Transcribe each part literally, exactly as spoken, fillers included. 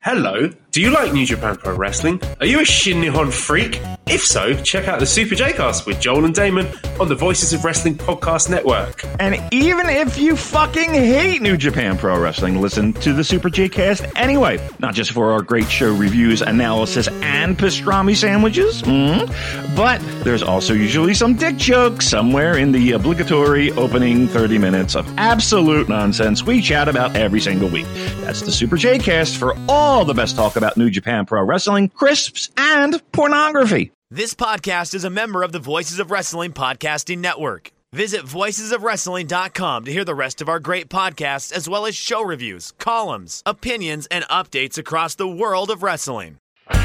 Hello, do you like New Japan Pro Wrestling? Are you a Shin Nihon freak? If so, check out the Super J-Cast with Joel and Damon on the Voices of Wrestling Podcast Network. And even if you fucking hate New Japan Pro Wrestling, listen to the Super J-Cast anyway. Not just for our great show reviews, analysis, and pastrami sandwiches, mm-hmm. but there's also usually some dick jokes somewhere in the obligatory opening thirty minutes of absolute nonsense we chat about every single week. That's the Super J-Cast for all the best talk about New Japan Pro Wrestling, crisps, and pornography. This podcast is a member of the Voices of Wrestling Podcasting Network. Visit voices of wrestling dot com to hear the rest of our great podcasts, as well as show reviews, columns, opinions, and updates across the world of wrestling.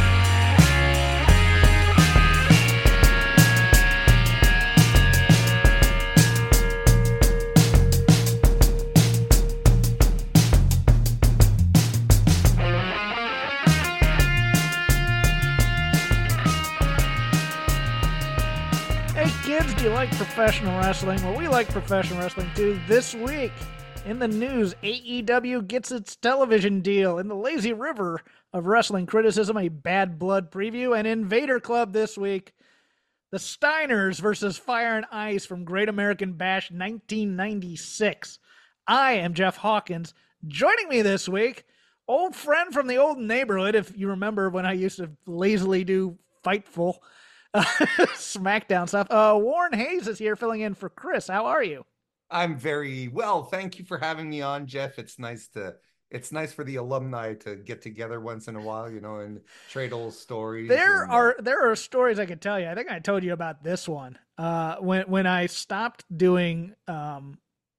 Kids, do you like professional wrestling? Well, we like professional wrestling too. This week in the news, A E W gets its television deal. In the lazy river of wrestling criticism, a Bad Blood preview. And in Vader Club this week, the Steiners versus Fire and Ice from Great American Bash nineteen ninety-six. I am Jeff Hawkins. Joining me this week, old friend from the old neighborhood, if you remember when I used to lazily do Fightful. Uh, SmackDown stuff. Uh, Warren Hayes is here filling in for Chris. How are you? I'm very well. Thank you for having me on, Jeff. It's nice to, it's nice for the alumni to get together once in a while, you know, and trade old stories. There and, are, there are stories I could tell you. I think I told you about this one. Uh, when, when I stopped doing, um,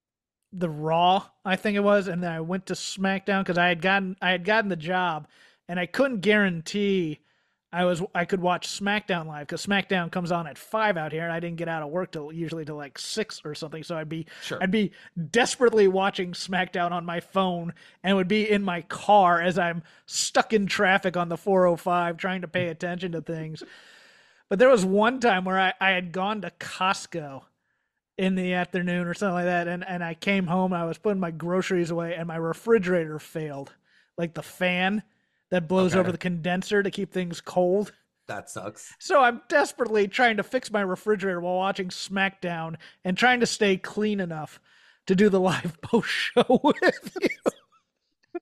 the Raw, I think it was, and then I went to SmackDown because I had gotten, I had gotten the job and I couldn't guarantee I was I could watch SmackDown live because SmackDown comes on at five out here, and I didn't get out of work till usually till like six or something. So I'd be sure. I'd be desperately watching SmackDown on my phone, and would be in my car as I'm stuck in traffic on the four oh five trying to pay attention to things. But there was one time where I, I had gone to Costco in the afternoon or something like that, and, and I came home, and I was putting my groceries away, and my refrigerator failed, like the fan that blows okay. over the condenser to keep things cold. That sucks. So I'm desperately trying to fix my refrigerator while watching SmackDown and trying to stay clean enough to do the live post show with you.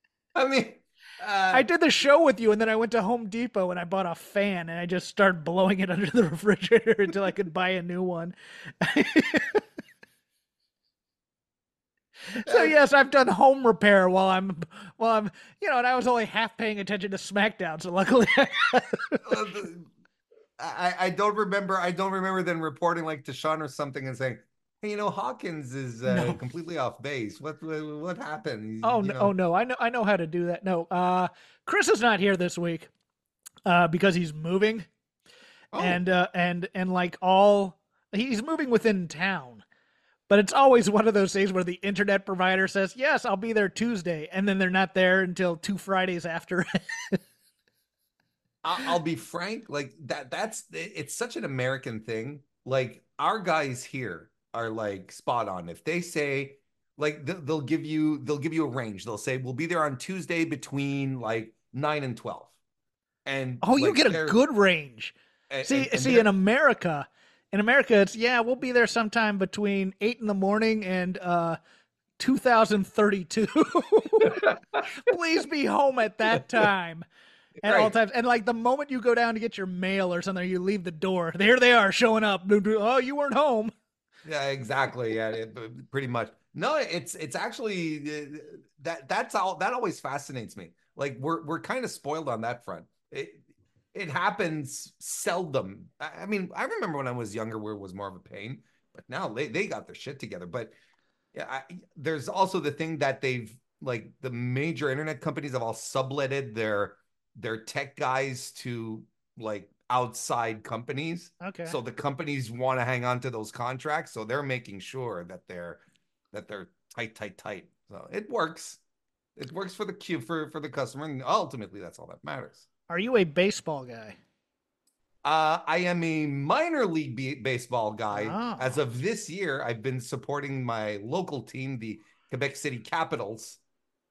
I mean, uh... I did the show with you, and then I went to Home Depot and I bought a fan, and I just started blowing it under the refrigerator until I could buy a new one. So yes, I've done home repair while I'm, while I'm, you know, and I was only half paying attention to SmackDown. So luckily, I, I don't remember. I don't remember them reporting like to Sean or something and saying, "Hey, you know, Hawkins is uh, no. completely off base. What what, what happened?" Oh you no, know? oh no, I know, I know how to do that. No, uh, Chris is not here this week uh, because he's moving, oh. and uh, and and like all, he's moving within town. But it's always one of those days where the internet provider says, yes, I'll be there Tuesday. And then they're not there until two Fridays after. I'll be frank, like that, that's, it's such an American thing. Like our guys here are like spot on. If they say like, they'll give you, they'll give you a range. They'll say, we'll be there on Tuesday between like nine and twelve. And oh, you like, get a good range. And, see, and, and see in America, In America, it's, yeah, we'll be there sometime between eight in the morning and uh, two thousand thirty-two. Please be home at that time at right. all times. And like the moment you go down to get your mail or something, you leave the door. There they are showing up. Oh, you weren't home. Yeah, exactly. Yeah, it, pretty much. No, it's it's actually uh, that that's all that always fascinates me. Like we're we're kind of spoiled on that front. It, It happens seldom. I mean, I remember when I was younger where it was more of a pain, but now they, they got their shit together. But yeah, I, there's also the thing that they've, like the major internet companies have all subletted their, their tech guys to like outside companies. Okay. So the companies want to hang on to those contracts. So they're making sure that they're, that they're tight, tight, tight. So it works. It works for the queue for, for the customer. And ultimately that's all that matters. Are you a baseball guy? Uh, I am a minor league b- baseball guy. Oh. As of this year, I've been supporting my local team, the Quebec City Capitals.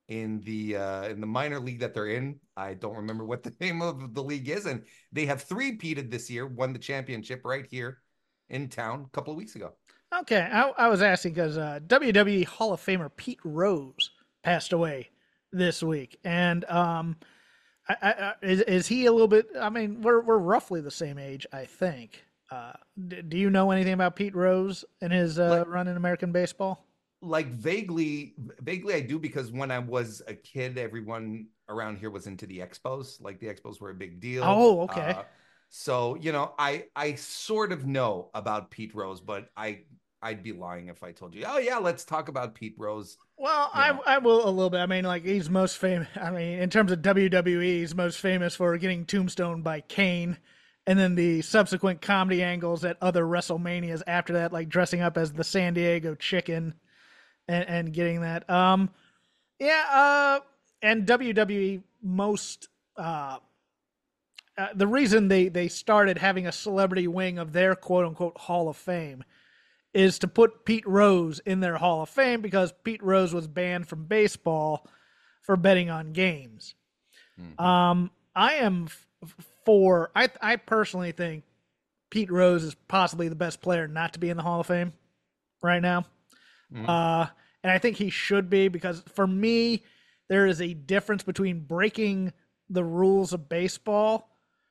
in the uh, in the minor league that they're in. I don't remember what the name of the league is, and they have three-peated this year, won the championship right here in town a couple of weeks ago. Okay, I, I was asking because uh, W W E Hall of Famer Pete Rose passed away this week, and um, I, I, is is he a little bit? I mean, we're we're roughly the same age, I think. Uh, d- do you know anything about Pete Rose and his uh, Like- run in American baseball? Like vaguely, vaguely I do, because when I was a kid, everyone around here was into the Expos. Like the Expos were a big deal. Oh, okay. Uh, so, you know, I I sort of know about Pete Rose, but I I'd be lying if I told you, oh yeah, let's talk about Pete Rose. Well, you I know. I will a little bit. I mean, like he's most famous. I mean, in terms of W W E, he's most famous for getting tombstoned by Kane, and then the subsequent comedy angles at other WrestleManias after that, like dressing up as the San Diego Chicken, and, and getting that. Um, yeah. Uh, and W W E most uh, uh, the reason they they started having a celebrity wing of their quote unquote Hall of Fame is to put Pete Rose in their Hall of Fame because Pete Rose was banned from baseball for betting on games. Mhm. Um, I am f- for, I, I personally think Pete Rose is possibly the best player not to be in the Hall of Fame right now. Mhm. Uh, and I think he should be because for me, there is a difference between breaking the rules of baseball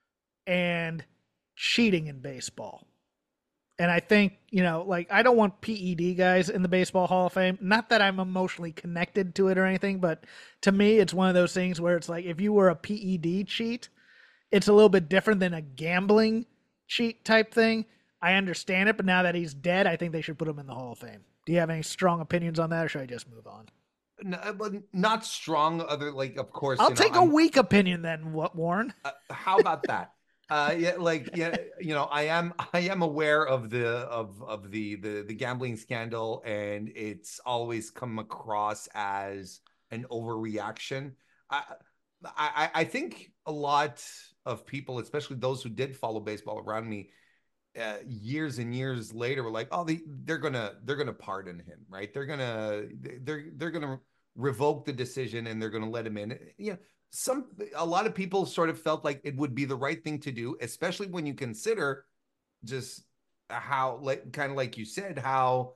and cheating in baseball. And I think, you know, like I don't want P E D guys in the Baseball Hall of Fame. Not that I'm emotionally connected to it or anything, but to me, it's one of those things where it's like if you were a P E D cheat, it's a little bit different than a gambling cheat type thing. I understand it, but now that he's dead, I think they should put him in the Hall of Fame. Do you have any strong opinions on that, or should I just move on? No, but not strong. Other like, of course, I'll you know, take a I'm- weak opinion then, what Warren? uh, how about that? Uh, yeah, like yeah, you know, I am I am aware of the of of the the the gambling scandal, and it's always come across as an overreaction. I I I think a lot of people, especially those who did follow baseball around me, uh, years and years later, were like, oh, they they're gonna they're gonna pardon him, right? They're gonna they're they're gonna revoke the decision and they're gonna let him in. You know, some a lot of people sort of felt like it would be the right thing to do, especially when you consider just how, like, kind of like you said, how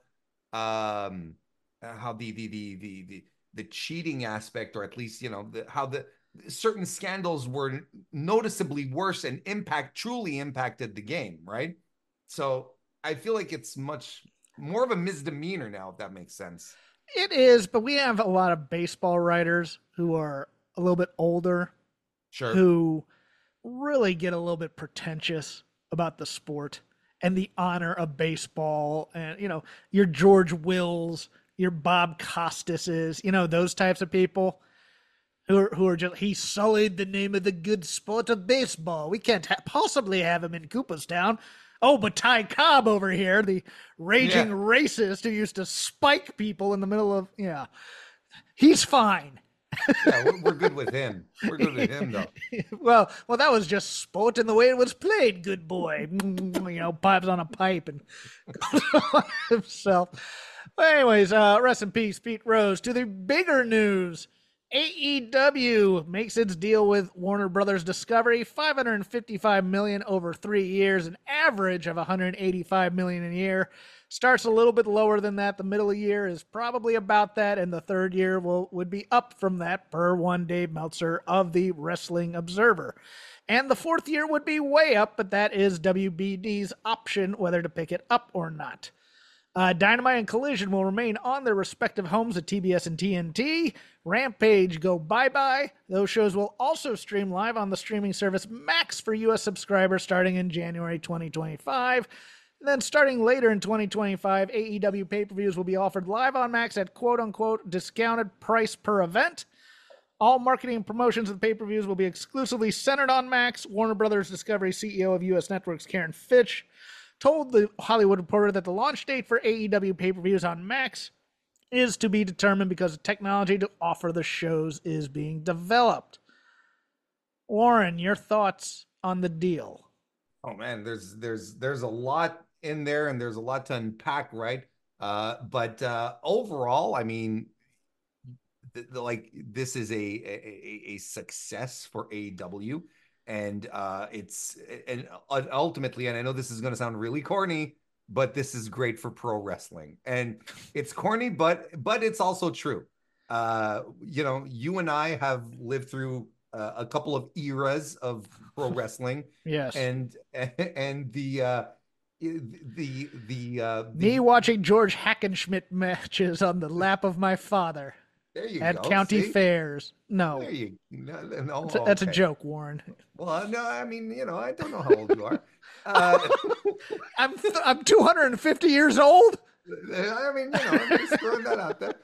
um how the the the the the, the cheating aspect, or at least, you know, the, how the certain scandals were noticeably worse and impact truly impacted the game, right? So I feel like it's much more of a misdemeanor now, if that makes sense. It is, but we have a lot of baseball writers who are a little bit older Sure. who really get a little bit pretentious about the sport and the honor of baseball, and you know, your George Wills, your Bob Costases, you know, those types of people who are, who are just, he sullied the name of the good sport of baseball. We can't ha- possibly have him in Cooperstown. Oh, but Ty Cobb over here, the raging Yeah. racist who used to spike people in the middle of, yeah, he's fine. Yeah, we're, we're good with him. We're good with him, though. well, well, that was just sport in the way it was played. Good boy, you know, pipes on a pipe and himself. Well, anyways, uh, rest in peace, Pete Rose. To the bigger news, A E W makes its deal with Warner Brothers Discovery, five hundred fifty-five million dollars over three years, an average of one hundred eighty-five million dollars a year. Starts a little bit lower than that. The middle of the year is probably about that, and the third year will would be up from that, per one Dave Meltzer of the Wrestling Observer. And the fourth year would be way up, but that is W B D's option whether to pick it up or not. Uh, Dynamite and Collision will remain on their respective homes at T B S and T N T. Rampage go bye-bye. Those shows will also stream live on the streaming service Max for U S subscribers starting in January twenty twenty-five. And then starting later in twenty twenty-five, A E W pay-per-views will be offered live on Max at quote-unquote discounted price per event. All marketing and promotions of the pay-per-views will be exclusively centered on Max. Warner Brothers Discovery C E O of U S Networks, Karen Fitch, told the Hollywood Reporter that the launch date for A E W pay-per-views on Max is to be determined because the technology to offer the shows is being developed. Warren, your thoughts on the deal? Oh man, there's there's there's a lot in there, and there's a lot to unpack, right? Uh, but uh, overall, I mean, th- th- like this is a, a a success for A E W, and uh, it's and ultimately, and I know this is going to sound really corny, but this is great for pro wrestling, and it's corny, but but it's also true. Uh, you know, you and I have lived through uh, a couple of eras of pro wrestling. Yes. And and the uh, the the uh, the me watching George Hackenschmidt matches on the lap of my father. There you at go. county See? fairs. No, There you no, no, that's, a, that's okay. a joke, Warren. Well, no, I mean, you know, I don't know how old you are. Uh, I'm I'm two hundred fifty years old. I mean, you know, I'm just throwing that out there.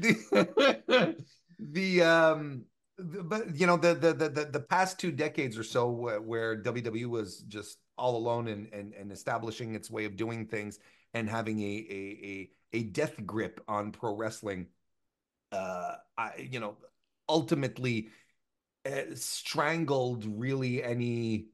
The the um, the, but you know, the, the the the past two decades or so, where, where W W E was just all alone and and and establishing its way of doing things and having a a a, a death grip on pro wrestling. Uh, I you know, ultimately uh, strangled really any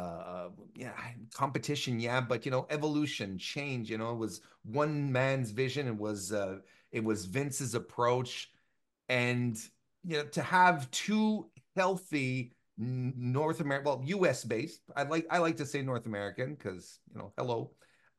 uh yeah competition, yeah, but you know, evolution, change, you know, it was one man's vision. It was uh it was Vince's approach, and you know, to have two healthy North American, well, U S based, I like I like to say North American because, you know, hello,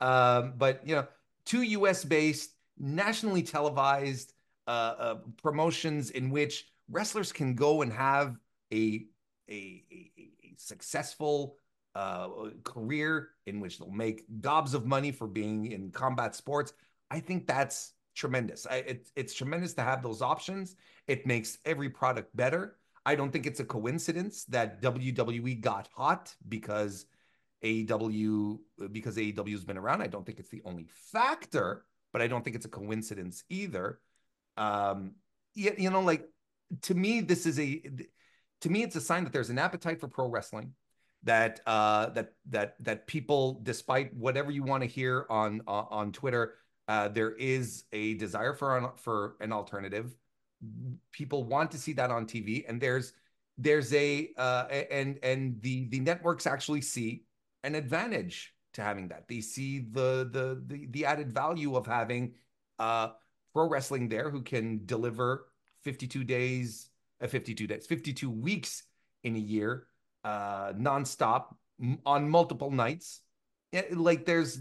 um but you know, two U S based, nationally televised uh, uh promotions in which wrestlers can go and have a a, a, a successful uh, career in which they'll make gobs of money for being in combat sports. I think that's tremendous. I, it, it's tremendous to have those options. It makes every product better. I don't think it's a coincidence that W W E got hot because A E W because A E W has been around. I don't think it's the only factor, but I don't think it's a coincidence either. Um, you, you know, like to me, this is a to me, it's a sign that there's an appetite for pro wrestling, that uh, that that that people, despite whatever you want to hear on uh, on Twitter, uh, there is a desire for an, for an alternative. People want to see that on T V, and there's there's a uh, and and the the networks actually see an advantage to having that. They see the the the, the added value of having uh, pro wrestling there, who can deliver fifty-two days. Uh, fifty-two days, fifty-two weeks in a year, uh, nonstop m- on multiple nights. Yeah, like there's,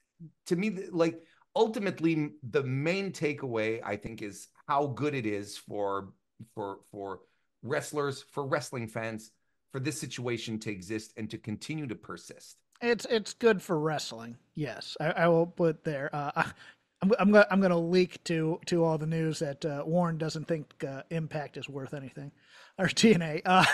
to me, like ultimately the main takeaway, I think, is how good it is for for for wrestlers, for wrestling fans, for this situation to exist and to continue to persist. It's it's good for wrestling. Yes, I, I will put there. Uh, I'm I'm gonna I'm gonna leak to to all the news that uh, Warren doesn't think uh, Impact is worth anything, or T N A. Uh,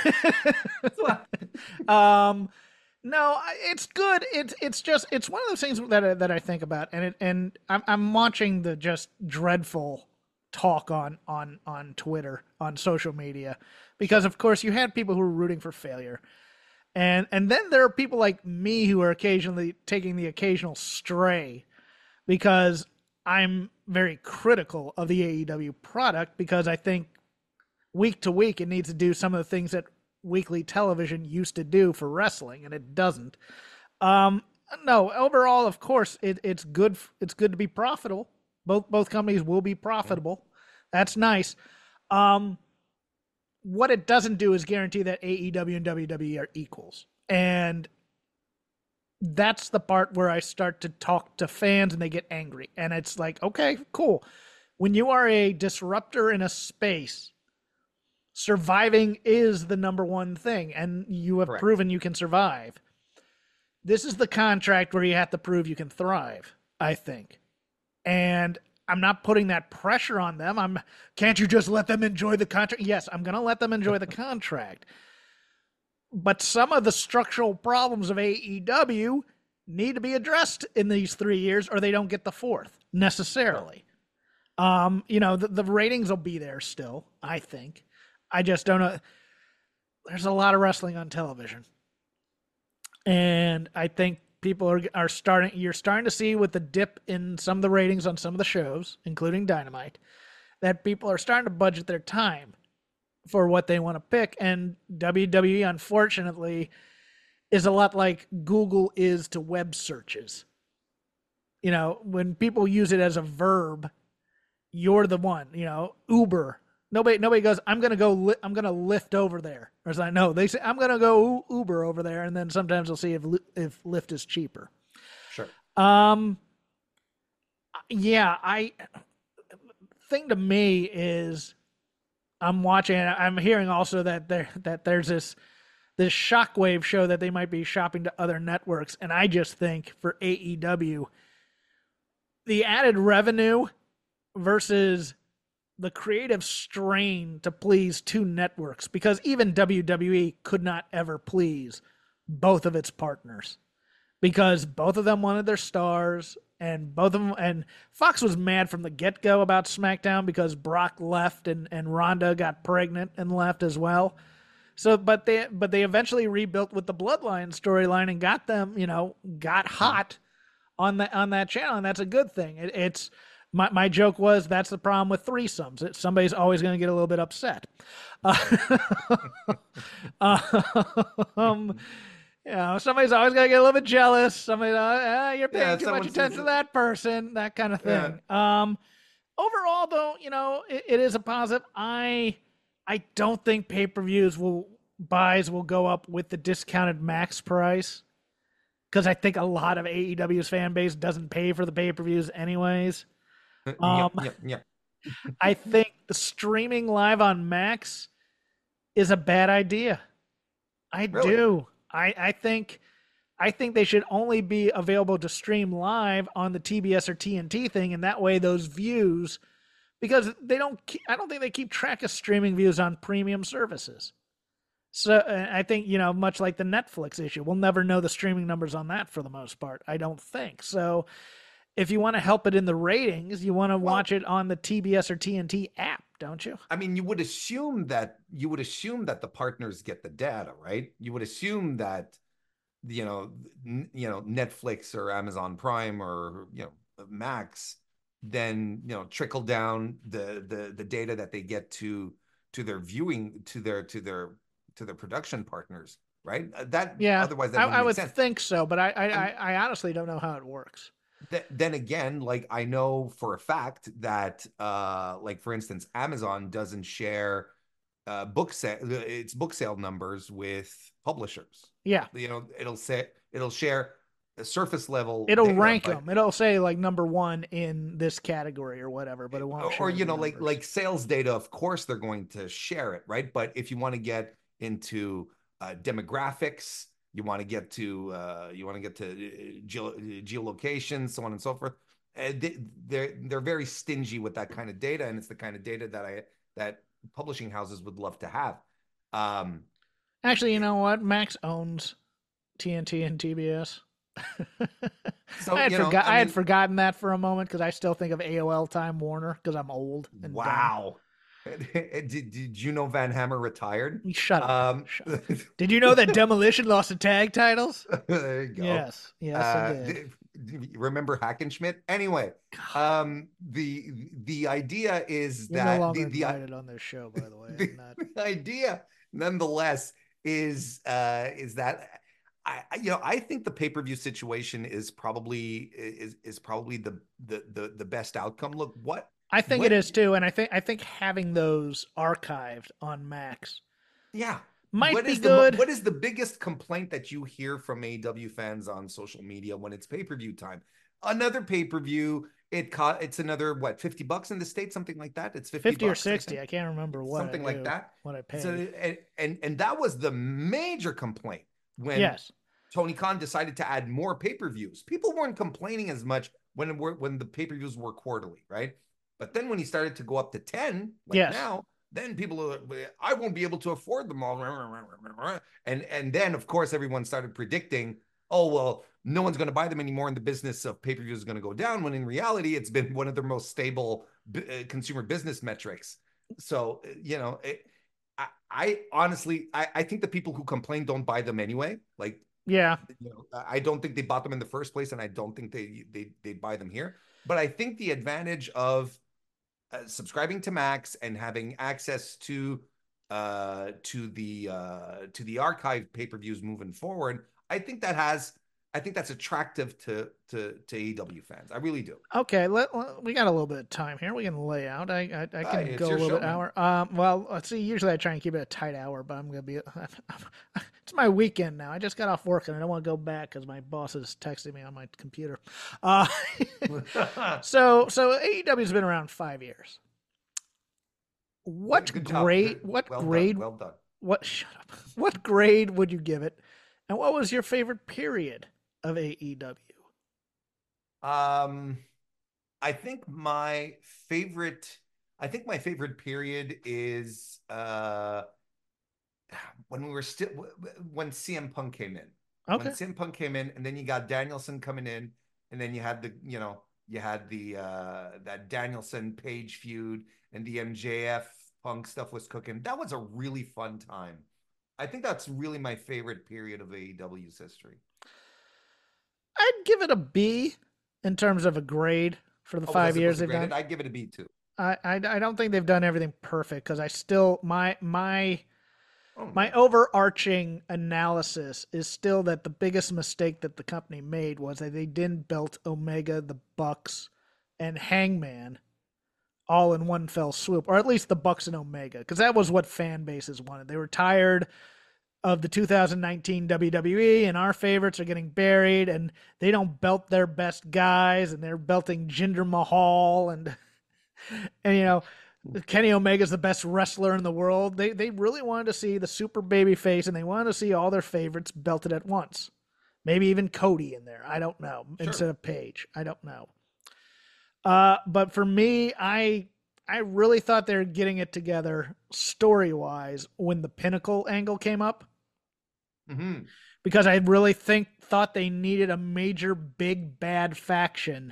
um, no, it's good. It's it's just it's one of those things that I, that I think about, and it, and I'm I'm watching the just dreadful talk on on on Twitter, on social media, because of course you had people who were rooting for failure. And and then there are people like me who are occasionally taking the occasional stray, because I'm very critical of the A E W product, because I think week to week it needs to do some of the things that weekly television used to do for wrestling, and it doesn't. Um, no, overall, of course, it, it's good. It's good to be profitable. Both both companies will be profitable. That's nice. Um, what it doesn't do is guarantee that A E W and W W E are equals, and that's the part where I start to talk to fans and they get angry. And it's like, okay, cool. When you are a disruptor in a space, surviving is the number one thing, and you have Correct. proven you can survive. This is the contract where you have to prove you can thrive, I think. And I'm not putting that pressure on them. I'm, can't you just let them enjoy the contract? Yes, I'm going to let them enjoy the contract. But some of the structural problems of A E W need to be addressed in these three years, or they don't get the fourth necessarily. Um, you know, the, the ratings will be there still, I think. I just don't know. There's a lot of wrestling on television. And I think people are are starting, you're starting to see with the dip in some of the ratings on some of the shows, including Dynamite, that people are starting to budget their time for what they want to pick. And W W E, unfortunately, is a lot like Google is to web searches. You know, when people use it as a verb, you're the one. You know, Uber Nobody nobody goes, I'm gonna go. Li- I'm gonna Lyft over there, or something. No, they say I'm gonna go U- Uber over there, and then sometimes they'll see if Li- if Lyft is cheaper. Sure. Um, yeah, I thing to me is I'm watching. I'm hearing also that there that there's this this Shockwave show that they might be shopping to other networks, and I just think for A E W, the added revenue versus the creative strain to please two networks, because even W W E could not ever please both of its partners because both of them wanted their stars, and both of them, and Fox was mad from the get-go about SmackDown because Brock left and, and Ronda got pregnant and left as well. So, but they, but they eventually rebuilt with the Bloodline storyline and got them, you know, got hot on the, on that channel. And that's a good thing. It, it's, my, my joke was that's the problem with threesomes. It, somebody's always going to get a little bit upset. Uh, um, You know, somebody's always got to get a little bit jealous. Somebody, uh, you're paying Yeah, too much someone's- attention to that person, that kind of thing. Um, overall, though, you know, it, it is a positive. I, I don't think pay-per-views will buys will go up with the discounted max price, because I think a lot of A E W's fan base doesn't pay for the pay-per-views anyways. Um, yeah, yeah, yeah. I think the streaming live on Max is a bad idea. I Really? do. I, I think I think they should only be available to stream live on the T B S or T N T thing, and that way those views, because they don't, keep, I don't think they keep track of streaming views on premium services. So uh, I think, you know, much like the Netflix issue, we'll never know the streaming numbers on that for the most part. I don't think so. If you want to help it in the ratings, you want to Well- watch it on the T B S or T N T app, don't you? I mean, you would assume that you would assume that the partners get the data, right? You would assume that, you know, n- you know, Netflix or Amazon Prime or, you know, Max, then, you know, trickle down the the the data that they get to to their viewing to their to their to their production partners, right? Uh, That Yeah, otherwise that I, wouldn't I make would sense. think so, but I I, And- I I honestly don't know how it works. Th- then again, like I know for a fact that, uh, like for instance, Amazon doesn't share uh, book sale its book sale numbers with publishers. Yeah. You know, it'll say it'll share a surface level. It'll data, rank but- them. It'll say like number one in this category or whatever, but it won't. or, share or you the know, like numbers. like sales data. Of course, they're going to share it, right? But if you want to get into uh, demographics, you want to get to uh, you want to get to uh, geo- geolocation, so on and so forth. Uh, they, they're they're very stingy with that kind of data, and it's the kind of data that I that publishing houses would love to have. Um, Actually, you know what? Max owns T N T and T B S. So, I had you know, forgot. I I, had mean- forgotten that for a moment because I still think of A O L Time Warner because I'm old. And dumb. wow. did, did you know Van Hammer retired? Shut up. Um, Shut up. Did you know that Demolition lost the tag titles? there you go. Yes. Yes, I Uh, did. th- remember Hackenschmidt? Anyway, um, the the idea is You're that no longer the, the, invited on this show, by the way. the I'm not. idea, nonetheless, is uh, is that I, I you know I think the pay per view situation is probably is is probably the the the, the best outcome. Look, what I think what- it is too, and I think I think having those archived on Max yeah. might What be is the mo- good. what is the biggest complaint that you hear from A E W fans on social media when it's pay per view time? Another pay per view. It cost. It's another what fifty bucks in the States, something like that. It's fifty, Fifty or bucks, I sixty. think. I can't remember what. Something I like do, that. What I paid. So and, and and that was the major complaint when yes. Tony Khan decided to add more pay per views. People weren't complaining as much when it were, when the pay per views were quarterly, right? But then when he started to go up to ten, like Yes. now, then people are, I won't be able to afford them all. And and then of course everyone started predicting, oh well, no one's going to buy them anymore, and the business of pay per views is going to go down. When in reality, it's been one of their most stable uh, consumer business metrics. So you know, it, I, I honestly, I, I think the people who complain don't buy them anyway. Like, Yeah. you know, I don't think they bought them in the first place, and I don't think they they they buy them here. But I think the advantage of uh, subscribing to Max and having access to uh to the uh to the archive pay-per-views moving forward, I think that has I think that's attractive to to to A E W fans. I really do. Okay, let, let- we got a little bit of time here. We can lay out. I I, I can Hey, it's go a your little show, bit man. hour. Um, well, let's see. Usually I try and keep it a tight hour, but I'm gonna be. It's my weekend now. I just got off work and I don't want to go back because my boss is texting me on my computer. Uh, so so A E W's been around five years. What Good job. grade? Good. What Well grade? done. Well done. What? Shut up. What grade would you give it? And what was your favorite period of A E W? Um, I think my favorite, I think my favorite period is uh when we were still when C M Punk came in. When Okay. C M Punk came in, and then you got Danielson coming in, and then you had the, you know, you had the uh that Danielson Page feud, and the M J F Punk stuff was cooking. That was a really fun time. I think that's really my favorite period of A E W's history. I'd give it a B in terms of a grade for the Oh, five was it years was it they've graded? done. I'd give it a B too. I, I I don't think they've done everything perfect because I still my my Oh my no. overarching analysis is still that the biggest mistake that the company made was that they didn't belt Omega, the Bucks, and Hangman all in one fell swoop, or at least the Bucks and Omega, because that was what fan bases wanted. They were tired of the two thousand nineteen W W E, and our favorites are getting buried, and they don't belt their best guys, and they're belting Jinder Mahal, and and you know Kenny Omega's the best wrestler in the world. They they really wanted to see the super baby face, and they wanted to see all their favorites belted at once. Maybe even Cody in there. I don't know. Sure. Instead of Page. I don't know. Uh, but for me, I I really thought they were getting it together story wise when the Pinnacle angle came up. Mm-hmm. Because I really think thought they needed a major big bad faction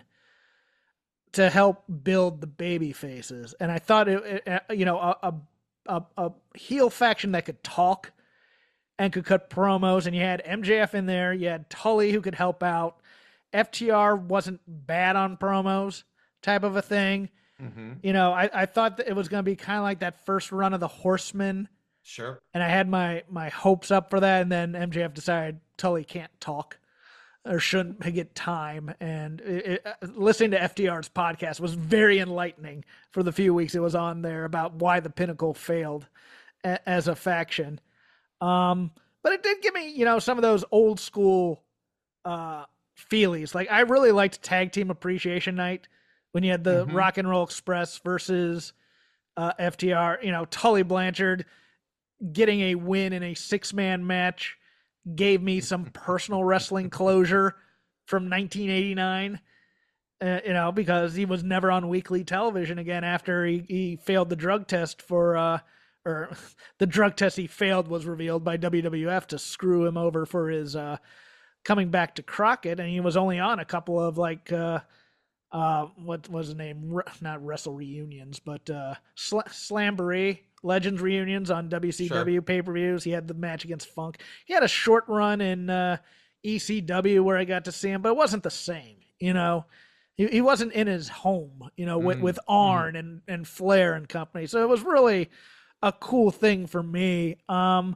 to help build the baby faces, and I thought it, it you know a, a a heel faction that could talk and could cut promos, and you had M J F in there, you had Tully who could help out. F T R wasn't bad on promos, type of a thing. Mm-hmm. You know, I, I thought that it was going to be kind of like that first run of the Horsemen, Sure. and I had my my hopes up for that, and then M J F decided Tully can't talk or shouldn't get time, and it, it, listening to F T R's podcast was very enlightening for the few weeks it was on there about why the Pinnacle failed a, as a faction. Um, but it did give me, you know, some of those old school uh, feelies. Like I really liked Tag Team Appreciation Night when you had the Mhm. Rock and Roll Express versus uh, F T R. You know, Tully Blanchard getting a win in a six man match gave me some personal wrestling closure from nineteen eighty-nine. Uh, you know, because he was never on weekly television again after he, he failed the drug test for, uh, or the drug test he failed was revealed by W W F to screw him over for his uh, coming back to Crockett. And he was only on a couple of like, uh, uh, what was the name? Re- not Wrestle Reunions, but uh, Sl- Slamboree Legends reunions on W C W Sure. pay-per-views. He had the match against Funk. He had a short run in uh, E C W where I got to see him, but it wasn't the same. You know, he, he wasn't in his home. You know, with Mhm. with Arn and and Flair and company. So it was really a cool thing for me. Um,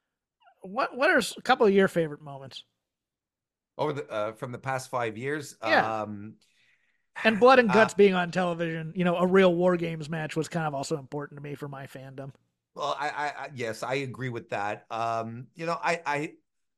what what are a couple of your favorite moments? Over the uh, from the past five years. Yeah. Um, And Blood and uh, Guts being on television, you know, a real War Games match was kind of also important to me for my fandom. well, I, I, I, yes, I agree with that. Um, you know, I, I,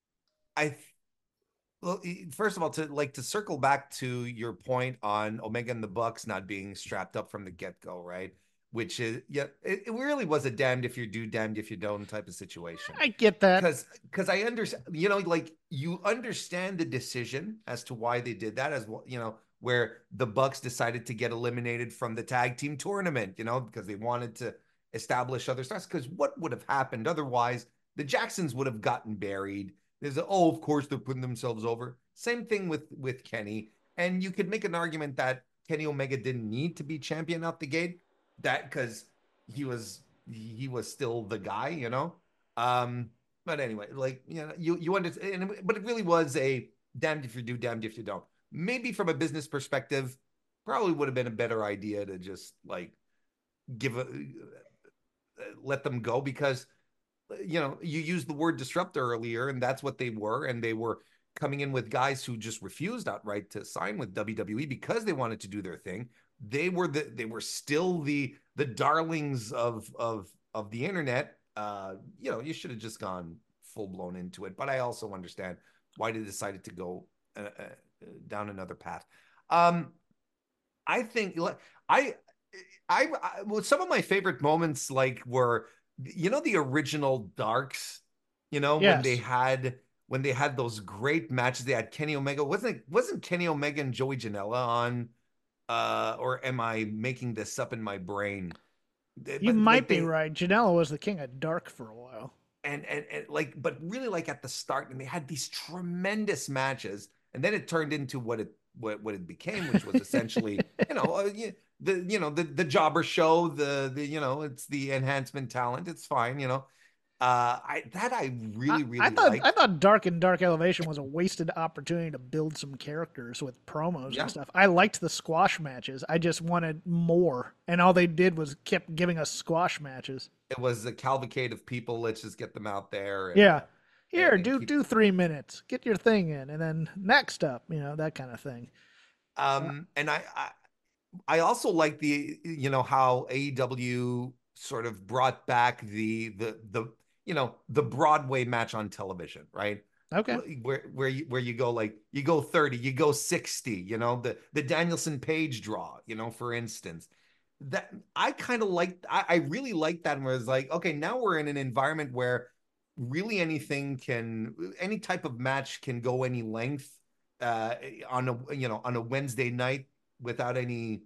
I, well, e- first of all, to like to circle back to your point on Omega and the Bucks not being strapped up from the get go, right? Which is, yeah, it, it really was a damned if you do, damned if you don't type of situation. I get that. because because I understand, you know, like you understand the decision as to why they did that, as well, you know, where the Bucks decided to get eliminated from the tag team tournament, you know, because they wanted to establish other stars. Because what would have happened otherwise? The Jacksons would have gotten buried. There's a, oh, of course they're putting themselves over. Same thing with with Kenny, and you could make an argument that Kenny Omega didn't need to be champion out the gate, that because he was he was still the guy, you know. Um, but anyway, like you know, you you understand, but it really was a damned if you do, damned if you don't. Maybe from a business perspective, probably would have been a better idea to just like give a let them go because you know you used the word disruptor earlier, and that's what they were, and they were coming in with guys who just refused outright to sign with W W E because they wanted to do their thing. They were the they were still the the darlings of of of the internet. Uh, you know, you should have just gone full blown into it. But I also understand why they decided to go uh, uh, down another path. Um, I think I, I, I, well, some of my favorite moments, like, were, you know, the original Darks, you know, Yes. when they had, when they had those great matches. They had Kenny Omega. Wasn't it, wasn't Kenny Omega and Joey Janela on, uh, or am I making this up in my brain? You But, might like, be they, right. Janela was the king of dark for a while. and, and and like, but really, like, at the start, and they had these tremendous matches, and then it turned into what it what what it became, which was essentially, you know, uh, you, the you know the the jobber show, the the you know, it's the enhancement talent, it's fine, you know. Uh, I that I really really I, I thought liked. I thought Dark and Dark Elevation was a wasted opportunity to build some characters with promos Yeah. and stuff. I liked the squash matches. I just wanted more, and all they did was kept giving us squash matches. It was a cavalcade of people. Let's just get them out there. And, Yeah, here, and do keep- do three minutes, get your thing in, and then next up, you know, that kind of thing. Um, and I, I, I also like the, you know, how A E W sort of brought back the, the, the, you know, the Broadway match on television, right? Okay, Where, where you, where you go, like, you go thirty, you go sixty, you know, the, the Danielson Page draw, you know, for instance. That I kind of like, I, I really like that, where it's like, okay, now we're in an environment where really anything can, any type of match can go any length, uh, on a, you know, on a Wednesday night without any,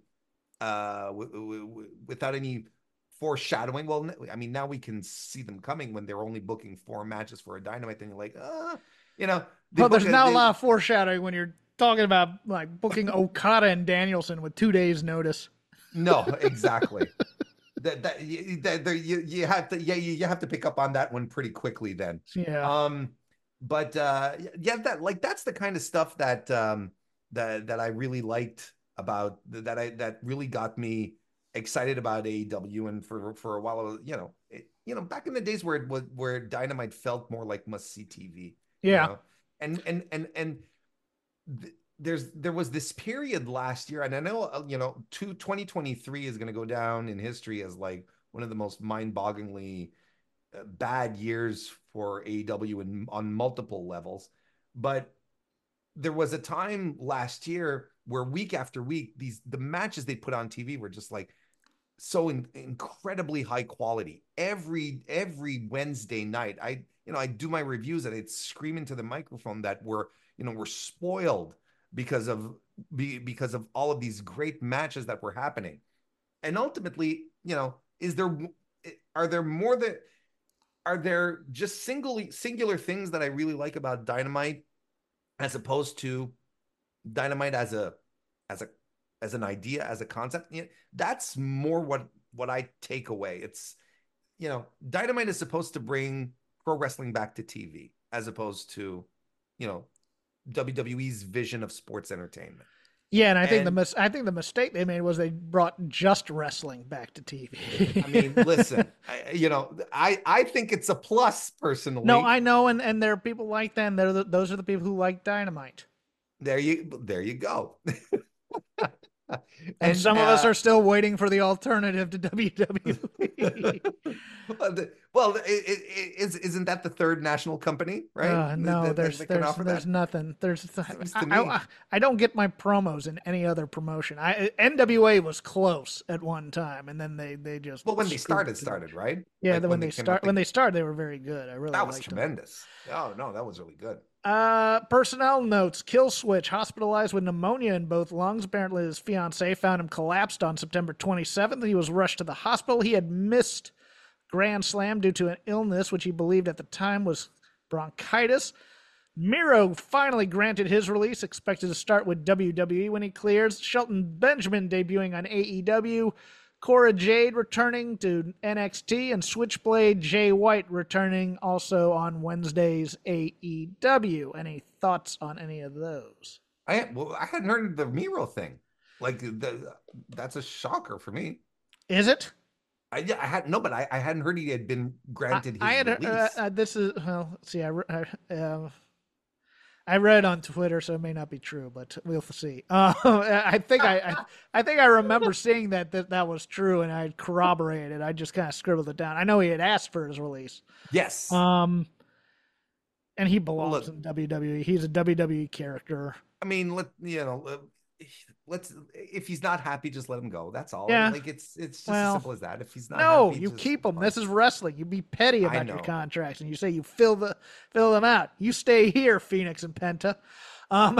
uh, w- w- w- without any foreshadowing. Well, I mean, now we can see them coming when they're only booking four matches for a Dynamite. Then you're like, uh, you know, they well, there's book a- not they- a lot of foreshadowing when you're talking about like booking Okada and Danielson with two days notice. No, exactly. that that, you, that there, you you have to yeah you, you have to pick up on that one pretty quickly then. Yeah. Um, but uh, yeah, that like that's the kind of stuff that um that that I really liked about that I that really got me excited about A E W. And for for a while, I was, you know, it, you know, back in the days where it was where Dynamite felt more like must see T V. Yeah. You know? And and and and. Th- there's there was this period last year, and I know uh, you know two, twenty twenty-three is going to go down in history as like one of the most mind-bogglingly uh, bad years for A E W in, on multiple levels. But there was a time last year where week after week, these the matches they put on T V were just like so in, incredibly high quality. Every every Wednesday night, I you know I do my reviews and I'd scream into the microphone that we're you know we're spoiled because of be, because of all of these great matches that were happening. And ultimately, you know, is there are there more that are there just single singular things that I really like about Dynamite as opposed to Dynamite as a as a as an idea, as a concept? You know, that's more what what I take away. It's, you know, Dynamite is supposed to bring pro wrestling back to T V as opposed to, you know, W W E's vision of sports entertainment. Yeah, and I think And- the mis- I think the mistake they made was they brought just wrestling back to T V. I mean, listen, I, you know, I I think it's a plus personally. no, I know, and, and there are people like that. And they're the, those are the people who like Dynamite. there you there you go. And, and some of us uh, are still waiting for the alternative to W W E. well, the, well it, it, it, is, isn't that the third national company, right? Uh, no, That- that- there's that can there's, offer there's that? nothing. There's Seems to I, me. I, I don't get my promos in any other promotion. I N W A was close at one time, and then they they just Well, when they screwed started, it. started right? Yeah, Like then when, they came start up, when they- they started, they were very good. I really that was liked them. tremendous. Oh no, that was really good. Uh, personnel notes: Kill Switch hospitalized with pneumonia in both lungs. Apparently, his fiancee found him collapsed on September twenty-seventh. He was rushed to the hospital. He had missed Grand Slam due to an illness which he believed at the time was bronchitis. Miro finally granted his release, expected to start with W W E when he clears. Shelton Benjamin debuting on A E W. Cora Jade returning to N X T, and Switchblade Jay White returning also on Wednesday's A E W. Any thoughts on any of those? I well, I hadn't heard of the Miro thing. Like the, that's a shocker for me. Is it? I, yeah, I had no, but I, I hadn't heard he had been granted his I, I had release. uh, uh, this is well. Let's see, I, I uh, I read on Twitter, so it may not be true, but we'll see. Uh, I think I, I, I think I remember seeing that, that that was true, and I corroborated. I just kind of scribbled it down. I know he had asked for his release. Yes. Um, and he belongs Look, in W W E. He's a W W E character. I mean, let you know, let's. If he's not happy, just let him go. That's all. Yeah. Like it's it's just Well, as simple as that. If he's not no, happy, you just, keep them. fine. This is wrestling. You be petty I about your know. contracts, and you say you fill the fill them out. You stay here, Phoenix and Penta. Um,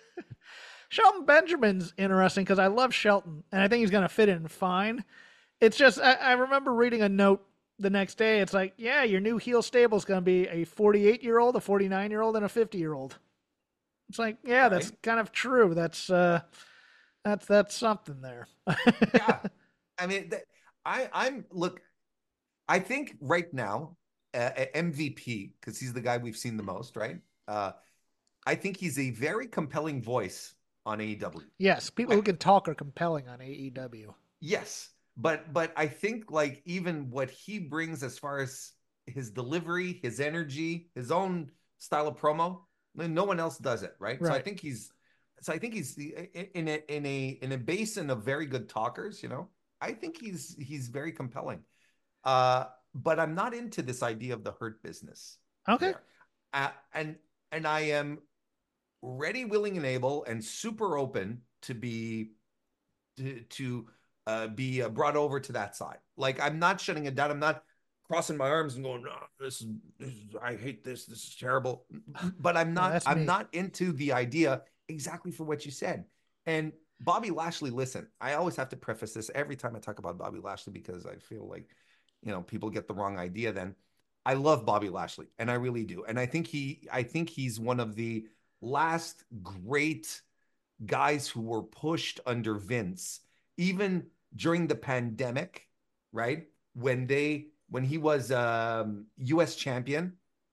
Shelton Benjamin's interesting because I love Shelton, and I think he's going to fit in fine. It's just I, I remember reading a note the next day. It's like, yeah, your new heel stable is going to be a forty-eight-year-old, a forty-nine-year-old, and a fifty-year-old. It's like, yeah, that's Right. kind of true. That's uh, that's that's something there. Yeah, I mean, th- I I'm look. I think right now, uh, M V P because he's the guy we've seen the most, right? Uh, I think he's a very compelling voice on A E W. Yes, people who can talk are compelling on A E W. Yes, but but I think like even what he brings as far as his delivery, his energy, his own style of promo, no one else does it, right? So I Right. think he's so I think he's in a in a in a basin of very good talkers, you know. I think he's he's very compelling. Uh but I'm not into this idea of the hurt business. Okay. there. Uh, and and I am ready, willing, and able, and super open to be to, to uh, be uh, brought over to that side. Like I'm not shutting it down. I'm not crossing my arms and going, "No, this is, this is I hate this. This is terrible." But I'm No, not. that's I'm me. not into the idea exactly for what you said. And Bobby Lashley, listen, I always have to preface this every time I talk about Bobby Lashley because I feel like, you know, people get the wrong idea. Then I love Bobby Lashley, and I really do. And I think he, I think he's one of the last great guys who were pushed under Vince, even during the pandemic, right? When they, when he was um, U S champion,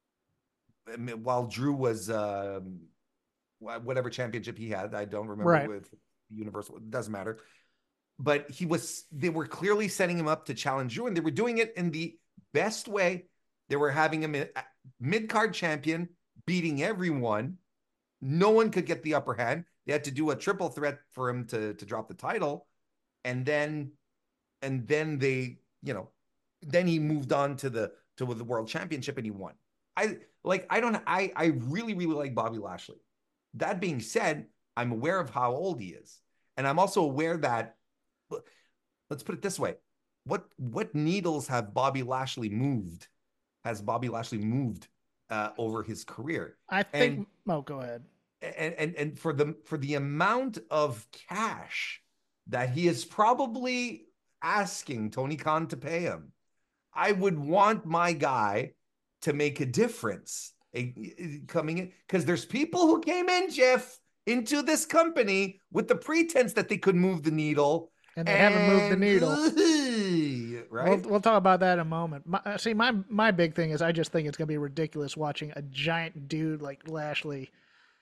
while Drew was um, whatever championship he had, I don't remember Right. with Universal. It doesn't matter. But he was, they were clearly setting him up to challenge Drew, and they were doing it in the best way. They were having him a mid-card champion, beating everyone. No one could get the upper hand. They had to do a triple threat for him to, to drop the title. And then, and then they, you know, then he moved on to the, to the world championship and he won. I like, I don't, I, I really, really like Bobby Lashley. That being said, I'm aware of how old he is. And I'm also aware that, let's put it this way. What, what needles have Bobby Lashley moved? Has Bobby Lashley moved uh, over his career? I think. And- oh, go ahead. and and and for the for the amount of cash that he is probably asking Tony Khan to pay him, I would want my guy to make a difference a, coming in, because there's people who came in, Jeff, into this company with the pretense that they could move the needle, And they haven't moved the needle. needle, right? We'll, we'll talk about that in a moment. My, uh, see, my my big thing is I just think it's going to be ridiculous watching a giant dude like Lashley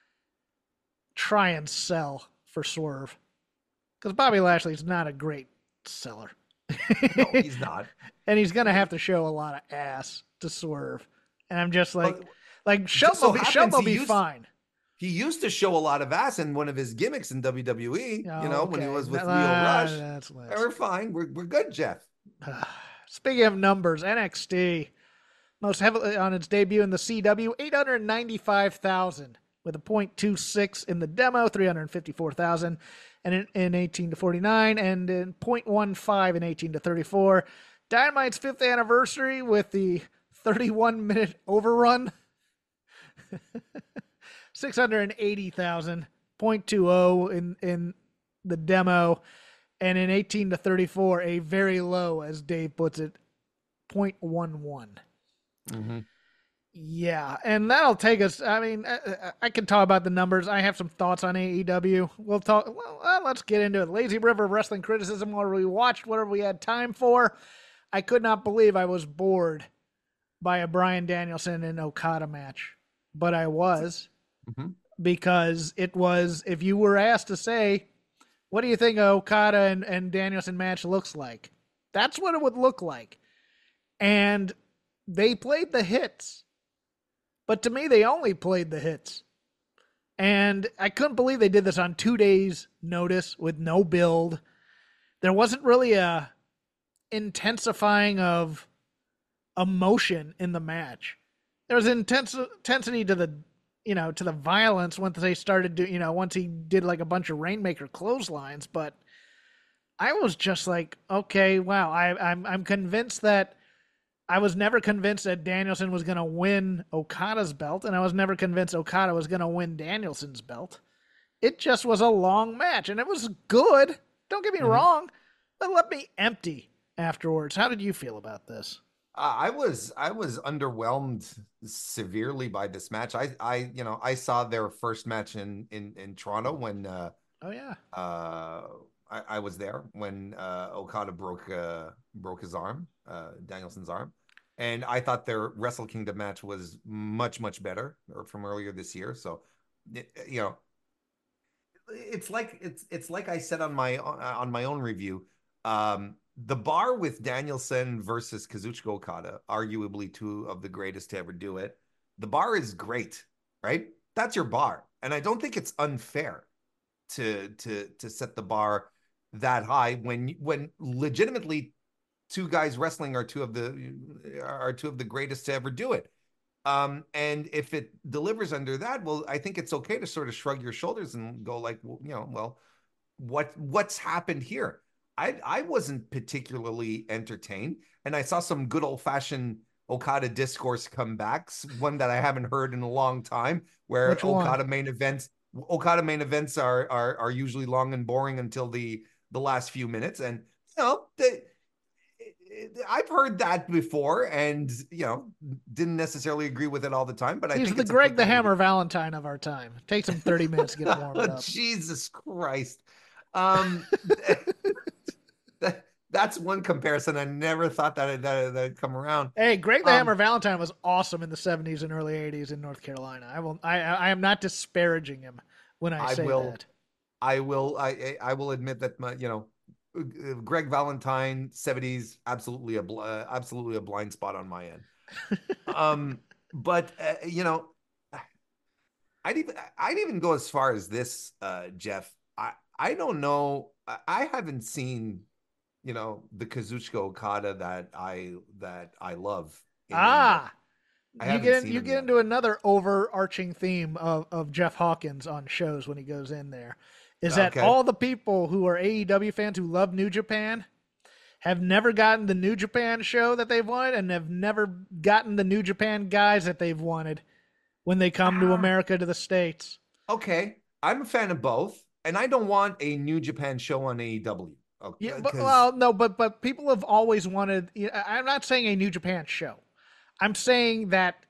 try and sell for Swerve. Because Bobby Lashley's not a great seller. No, he's not. And he's going to have to show a lot of ass to Swerve. And I'm just like, Well, like Shelton so will be, happens Shelton will he be used- fine. He used to show a lot of ass in one of his gimmicks in W W E, Oh, you know, when he okay. was with That- Leo uh, Rush. That's less. We're fine. We're, we're good, Jeff. Speaking of numbers, N X T most heavily on its debut in the C W, eight hundred ninety-five thousand with a point two six in the demo, three hundred fifty-four thousand and in, in eighteen to forty-nine, and in point one five in eighteen to thirty-four. Dynamite's fifth anniversary with the thirty-one minute overrun, six hundred eighty thousand, point two oh in in the demo. And in eighteen to thirty-four, a very low, as Dave puts it, point one one. Mm-hmm. Yeah, and that'll take us. I mean, I, I can talk about the numbers. I have some thoughts on A E W. We'll talk. Well, well, let's get into it. Lazy River of Wrestling Criticism, where we watched whatever we had time for. I could not believe I was bored by a Bryan Danielson and Okada match, but I was, Mm-hmm. because it was, if you were asked to say, what do you think a Okada and, and Danielson match looks like? That's what it would look like. And they played the hits. But to me, they only played the hits. And I couldn't believe they did this on two days' notice with no build. There wasn't really a intensifying of emotion in the match. There was intense intensity to the, you know, to the violence once they started to, you know, once he did like a bunch of Rainmaker clotheslines. But I was just like, okay, wow. I, I'm I'm convinced that I was never convinced that Danielson was going to win Okada's belt, and I was never convinced Okada was going to win Danielson's belt. It just was a long match, and it was good. Don't get me mm-hmm. wrong, but left me empty afterwards. How did you feel about this? Uh, I was I was underwhelmed severely by this match. I I you know I saw their first match in in in Toronto when uh, oh yeah uh I, I was there when uh, Okada broke uh, broke his arm, uh, Danielson's arm. And I thought their Wrestle Kingdom match was much, much better or from earlier this year. So, you know, it's like it's it's like I said on my on my own review. Um, the bar with Danielson versus Kazuchika Okada, arguably two of the greatest to ever do it. The bar is great, right? That's your bar, and I don't think it's unfair to to to set the bar that high when when legitimately. Two guys wrestling are two of the are two of the greatest to ever do it. Um, and if it delivers under that, well, I think it's okay to sort of shrug your shoulders and go like, well, you know, well, what what's happened here? I I wasn't particularly entertained, and I saw some good old fashioned Okada discourse comebacks, one that I haven't heard in a long time, where Which Okada one? main events Okada main events are are are usually long and boring until the the last few minutes, and you know they. I've heard that before, and you know, didn't necessarily agree with it all the time. But I he's think the it's Greg the Hammer Valentine of our time. Takes him thirty minutes to get warmed oh, up. Jesus Christ! Um, that, that's one comparison. I never thought that that that'd come around. Hey, Greg the um, Hammer Valentine was awesome in the seventies and early eighties in North Carolina. I will. I I am not disparaging him when I, I say will, that. I will. I I will admit that my, you know. Greg Valentine seventies absolutely a uh, absolutely a blind spot on my end. um, but uh, you know, I'd even I'd even go as far as this, uh, Jeff. I I don't know. I haven't seen, you know, the Kazuchika Okada that I that I love. Ah, I you get in, you get yet. into another overarching theme of of Jeff Hawkins on shows when he goes in there. Is that okay. all the people who are A E W fans who love New Japan have never gotten the New Japan show that they've wanted and have never gotten the New Japan guys that they've wanted when they come ah. to America, to the States. Okay. I'm a fan of both, and I don't want a New Japan show on A E W. Okay, yeah, but, well, no, but but people have always wanted, I'm not saying a New Japan show. I'm saying that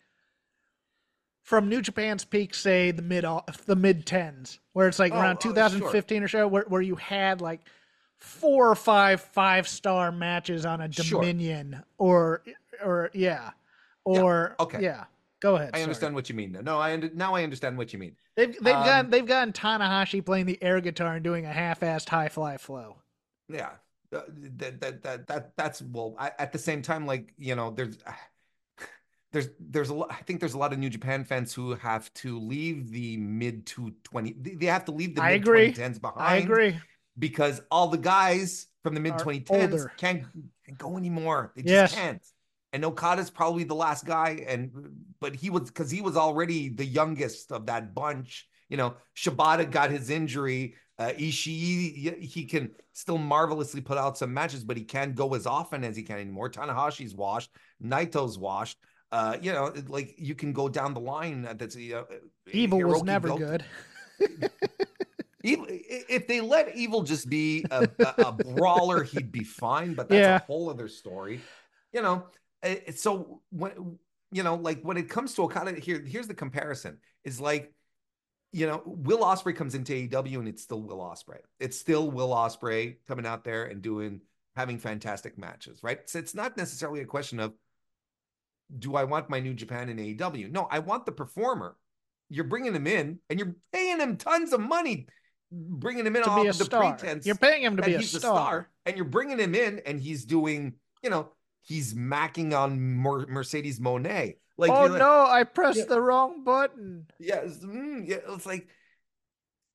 from New Japan's peak, say the mid the mid tens, where it's like oh, around two thousand fifteen oh, sure. or so, where, where you had like four or five five star matches on a Dominion sure. or or yeah or yeah. okay yeah. Go ahead. I sorry. understand what you mean. No, I now I understand what you mean. They've they've um, got they've gotten Tanahashi playing the air guitar and doing a half-assed high fly flow. Yeah, uh, that that that that that's well. I, at the same time, like you know, there's. Uh, There's, there's a lot. I think there's a lot of New Japan fans who have to leave the mid to twenty. They have to leave the mid twenty tens behind. I agree because all the guys from the mid twenty tens can't, can't go anymore. They just yes. can't. And Okada's probably the last guy, and but he was because he was already the youngest of that bunch. You know, Shibata got his injury. Uh, Ishii, he can still marvelously put out some matches, but he can't go as often as he can anymore. Tanahashi's washed. Naito's washed. Uh, you know, like you can go down the line. That's you know, Evil Hiroki was never Goto. good. Evil, if they let Evil just be a, a, a brawler, he'd be fine. But that's yeah. a whole other story. You know, so when you know, like when it comes to Okada, here, here's the comparison: is like, you know, Will Ospreay comes into A E W and it's still Will Ospreay. It's still Will Ospreay coming out there and doing having fantastic matches, right? So it's not necessarily a question of, do I want my New Japan in A E W? No, I want the performer. You're bringing him in, and you're paying him tons of money, bringing him in to off be a the star. pretense. You're paying him to be a he's star. a star, and you're bringing him in, and he's doing, you know, he's macking on Mer- Mercedes Moné. Like, oh like, no, I pressed yeah. the wrong button. Yeah, it's, mm, yeah, it's like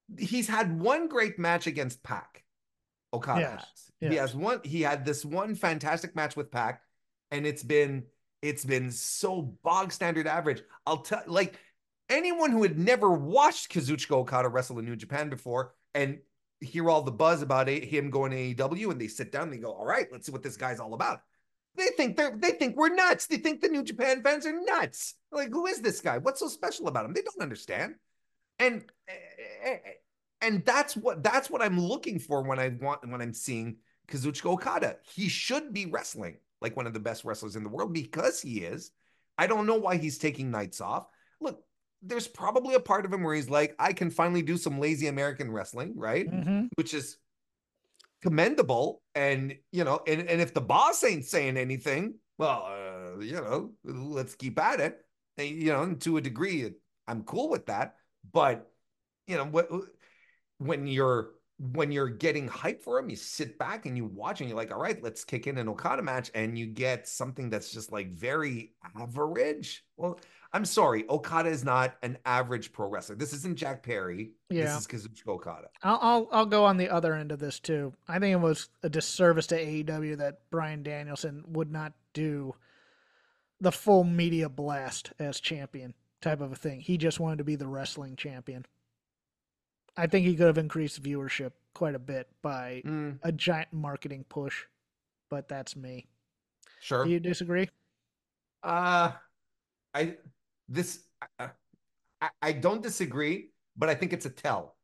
he's had one great match against Pac. Okada Yes, has. yes. He has one. He had this one fantastic match with Pac, and it's been it's been so bog standard average. I'll tell like anyone who had never watched Kazuchika Okada wrestle in New Japan before and hear all the buzz about it, him going to A E W, and they sit down and they go, "All right, let's see what this guy's all about." They think they're they think we're nuts. They think the New Japan fans are nuts. Like, who is this guy? What's so special about him? They don't understand. And and that's what that's what I'm looking for when I want when I'm seeing Kazuchika Okada. He should be wrestling like one of the best wrestlers in the world because he is. I don't know why he's taking nights off. Look, there's probably a part of him where he's like, I can finally do some lazy American wrestling, right? Mm-hmm. Which is commendable. And, you know, and, and if the boss ain't saying anything, well, uh, you know, let's keep at it. And, you know, and to a degree, I'm cool with that. But, you know, when you're when you're getting hyped for him, you sit back and you watch and you're like, all right, let's kick in an Okada match, and you get something that's just like very average. Well, I'm sorry, Okada is not an average pro wrestler. This isn't Jack Perry. Yeah. This is Kazuchika Okada. I'll, I'll I'll go on the other end of this too. I think it was a disservice to A E W that Bryan Danielson would not do the full media blast as champion type of a thing. He just wanted to be the wrestling champion. I think he could have increased viewership quite a bit by Mm, a giant marketing push, but that's me. sure. Do you disagree? Uh, I this uh, I, I don't disagree, but I think it's a tell.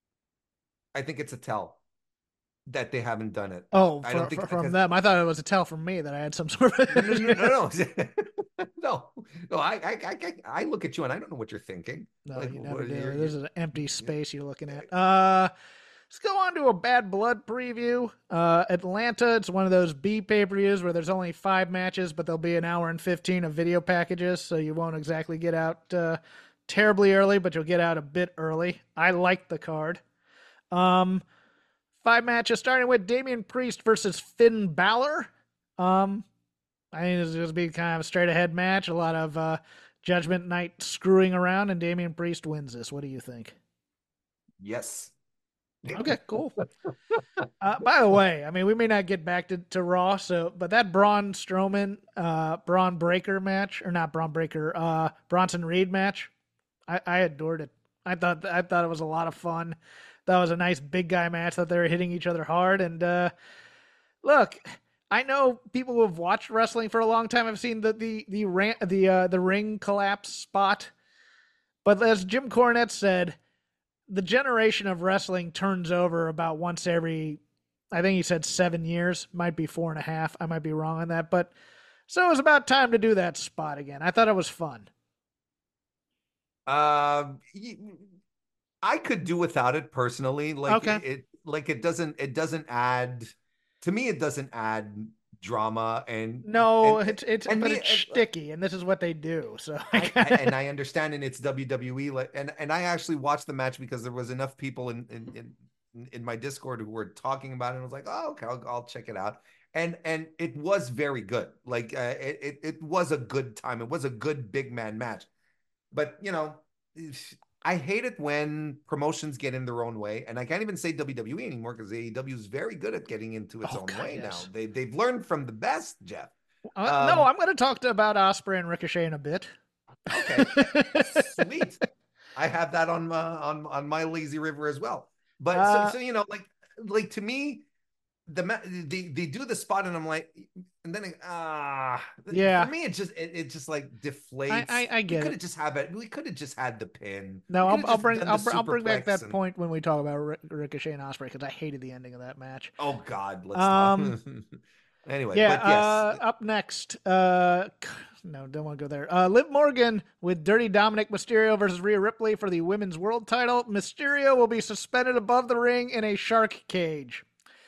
I think it's a tell that they haven't done it. Oh, I for, don't think for- from because- them. I thought it was a tell from me that I had some sort of. no, no, no, no, no, no. I, I, I, I look at you and I don't know what you're thinking. No, Like, you never what- do. you're- This is an empty space you're looking at. Uh, let's go on to a Bad Blood preview. Uh, Atlanta, it's one of those B pay-per-views where there's only five matches, but there'll be an hour and fifteen of video packages, so you won't exactly get out uh, terribly early, but you'll get out a bit early. I like the card. Um, five matches, starting with Damian Priest versus Finn Balor. Um, I think it's going to be kind of a straight-ahead match, a lot of uh, Judgment Night screwing around, and Damian Priest wins this. What do you think? Yes. Okay, cool. Uh, by the way, I mean, we may not get back to, to Raw, so but that Braun Strowman, uh, Braun Breaker match, or not Braun Breaker, uh, Bronson Reed match, I, I adored it. I thought I thought it was a lot of fun. That was a nice big guy match that they were hitting each other hard. And uh, look, I know people who have watched wrestling for a long time have seen the the the ran, the uh, the ring collapse spot, but as Jim Cornette said, the generation of wrestling turns over about once every, I think he said seven years, might be four and a half. I might be wrong on that, but so it was about time to do that spot again. I thought it was fun. Um, y- I could do without it personally. Like Okay. it, like it doesn't, it doesn't add to me. It doesn't add drama and No, and- it's it's and but me- it's and- sticky, and this is what they do. So I, I, and I understand, and it's W W E. Like, and and I actually watched the match because there was enough people in in in, in my Discord who were talking about it. And I was like, oh, okay, I'll, I'll check it out. And and it was very good. Like uh, it, it it was a good time. It was a good big man match. But you know, I hate it when promotions get in their own way, and I can't even say W W E anymore because A E W is very good at getting into its Oh, own God, way yes. now. They they've learned from the best, Jeff. Uh, no, Um, I'm going to talk to about Osprey and Ricochet in a bit. Okay, sweet. I have that on my on on my lazy river as well. But Uh, so, so you know, like like to me, the ma- they they do the spot, and I'm like, and then ah, Yeah. For me, it just it, it just like deflates. I- I get we could it. have just have it. We could have just had the pin. No, We I'll, could've I'll just bring done I'll, the br- I'll bring back that superplex and- point when we talk about Ric- Ricochet and Osprey because I hated the ending of that match. Oh God, let's Um, stop. Anyway, Yeah, but yes, uh, up next, uh, no, don't want to go there. Uh, Liv Morgan with Dirty Dominic Mysterio versus Rhea Ripley for the Women's World Title. Mysterio will be suspended above the ring in a shark cage.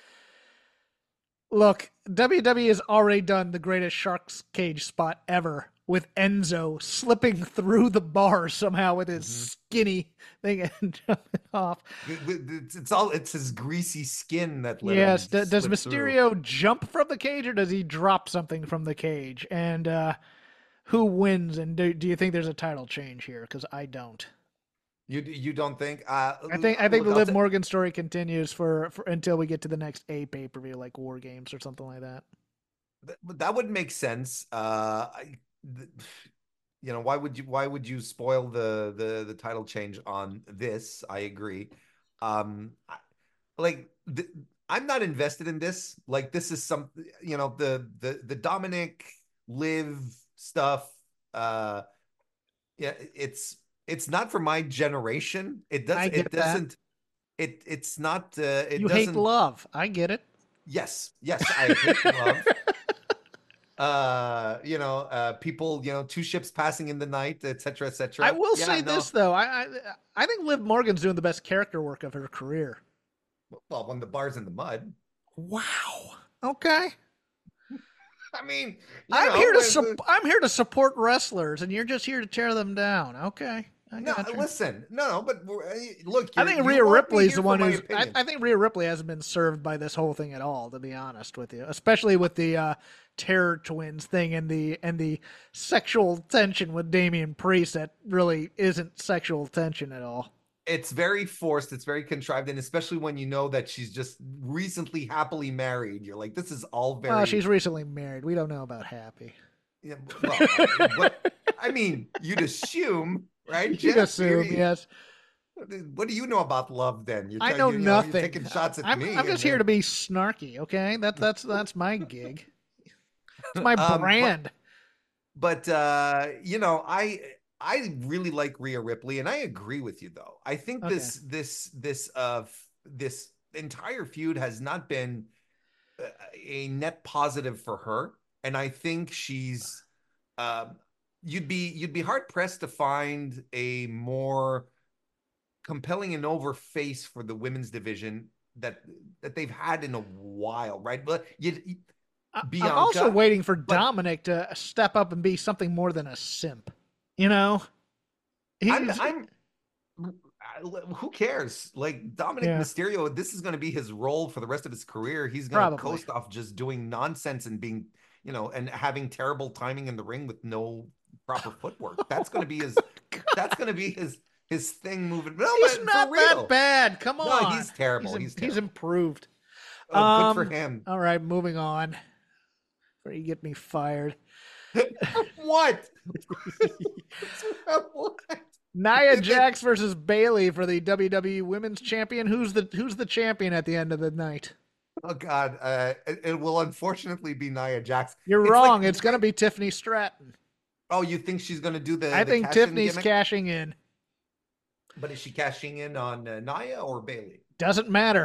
Look, W W E has already done the greatest shark's cage spot ever with Enzo slipping through the bar somehow with his Mm-hmm. skinny thing and jumping off. it's, it's all it's his greasy skin that. let him Yes. d- does slip through. Mysterio jump from the cage or does he drop something from the cage? And uh, who wins? And do, do you think there's a title change here? Because I don't. You you don't think? Uh, I think I think look, the I'll Liv t- Morgan story continues for, for until we get to the next A pay per view, like War Games or something like that. th- that would make sense. Uh, I, th- you know, why would you why would you spoil the the the title change on this? I agree. Um, I, like th- I'm not invested in this. Like this is some, you know, the the the Dominic Liv stuff. Uh, yeah, it's it's not for my generation. It does I it get that. doesn't it it's not uh, it You hate doesn't. love. I get it. Yes, yes, I hate love. Uh, you know, uh, people, you know, two ships passing in the night, et cetera, et cetera. I will Yeah, say no. this though. I, I I think Liv Morgan's doing the best character work of her career. Well, when the bar's in the mud. Wow. Okay. I mean, you I'm know, here to when- su- I'm here to support wrestlers, and you're just here to tear them down. Okay. I no, got you. listen, no, no, but uh, look, I you're- think you Rhea want me Ripley's here the for one my who's. I, opinion. I think Rhea Ripley hasn't been served by this whole thing at all, to be honest with you. Especially with the uh, Terror Twins thing and the and the sexual tension with Damian Priest that really isn't sexual tension at all. It's very forced, it's very contrived, and especially when you know that she's just recently happily married, you're like, this is all very. Well, she's recently married. We don't know about happy. Yeah, well, I mean, what, I mean, you'd assume, right? You'd Jeff? assume, You're- yes. What do you know about love? Then you're I tell- know you nothing. You're taking shots at I'm, me. I'm just and here to then- be snarky. Okay, that's that's that's my gig. It's my Um, but- brand. But uh, you know, I I really like Rhea Ripley, and I agree with you though. I think Okay. this this this uh f- this entire feud has not been uh, a net positive for her, and I think she's um you'd be you'd be hard pressed to find a more compelling and over face for the women's division that that they've had in a while, right? But you, you- I- Bianca, I'm also waiting for but- Dominic to step up and be something more than a simp. You know, I'm, He's- I'm who cares? Like Dominic Yeah. Mysterio, this is going to be his role for the rest of his career. He's going to Probably. coast off just doing nonsense and being, you know, and having terrible timing in the ring with no proper footwork. That's going to be his. That's going to be his his thing moving. No, he's but not for real. that bad. Come No, on, he's terrible. He's, im- He's he's terrible. improved. Oh, Um, good for him. All right, moving on. Before you get me fired, What? What? Nia Jax versus Bailey for the W W E Women's Champion. Who's the Who's the champion at the end of the night? Oh God, uh, it, it will unfortunately be Nia Jax. You're It's wrong. like- It's going to be Tiffany Stratton. Oh, you think she's going to do the? I the think cash-in Tiffany's gimmick? cashing in. But is she cashing in on uh, Nia or Bailey? Doesn't matter.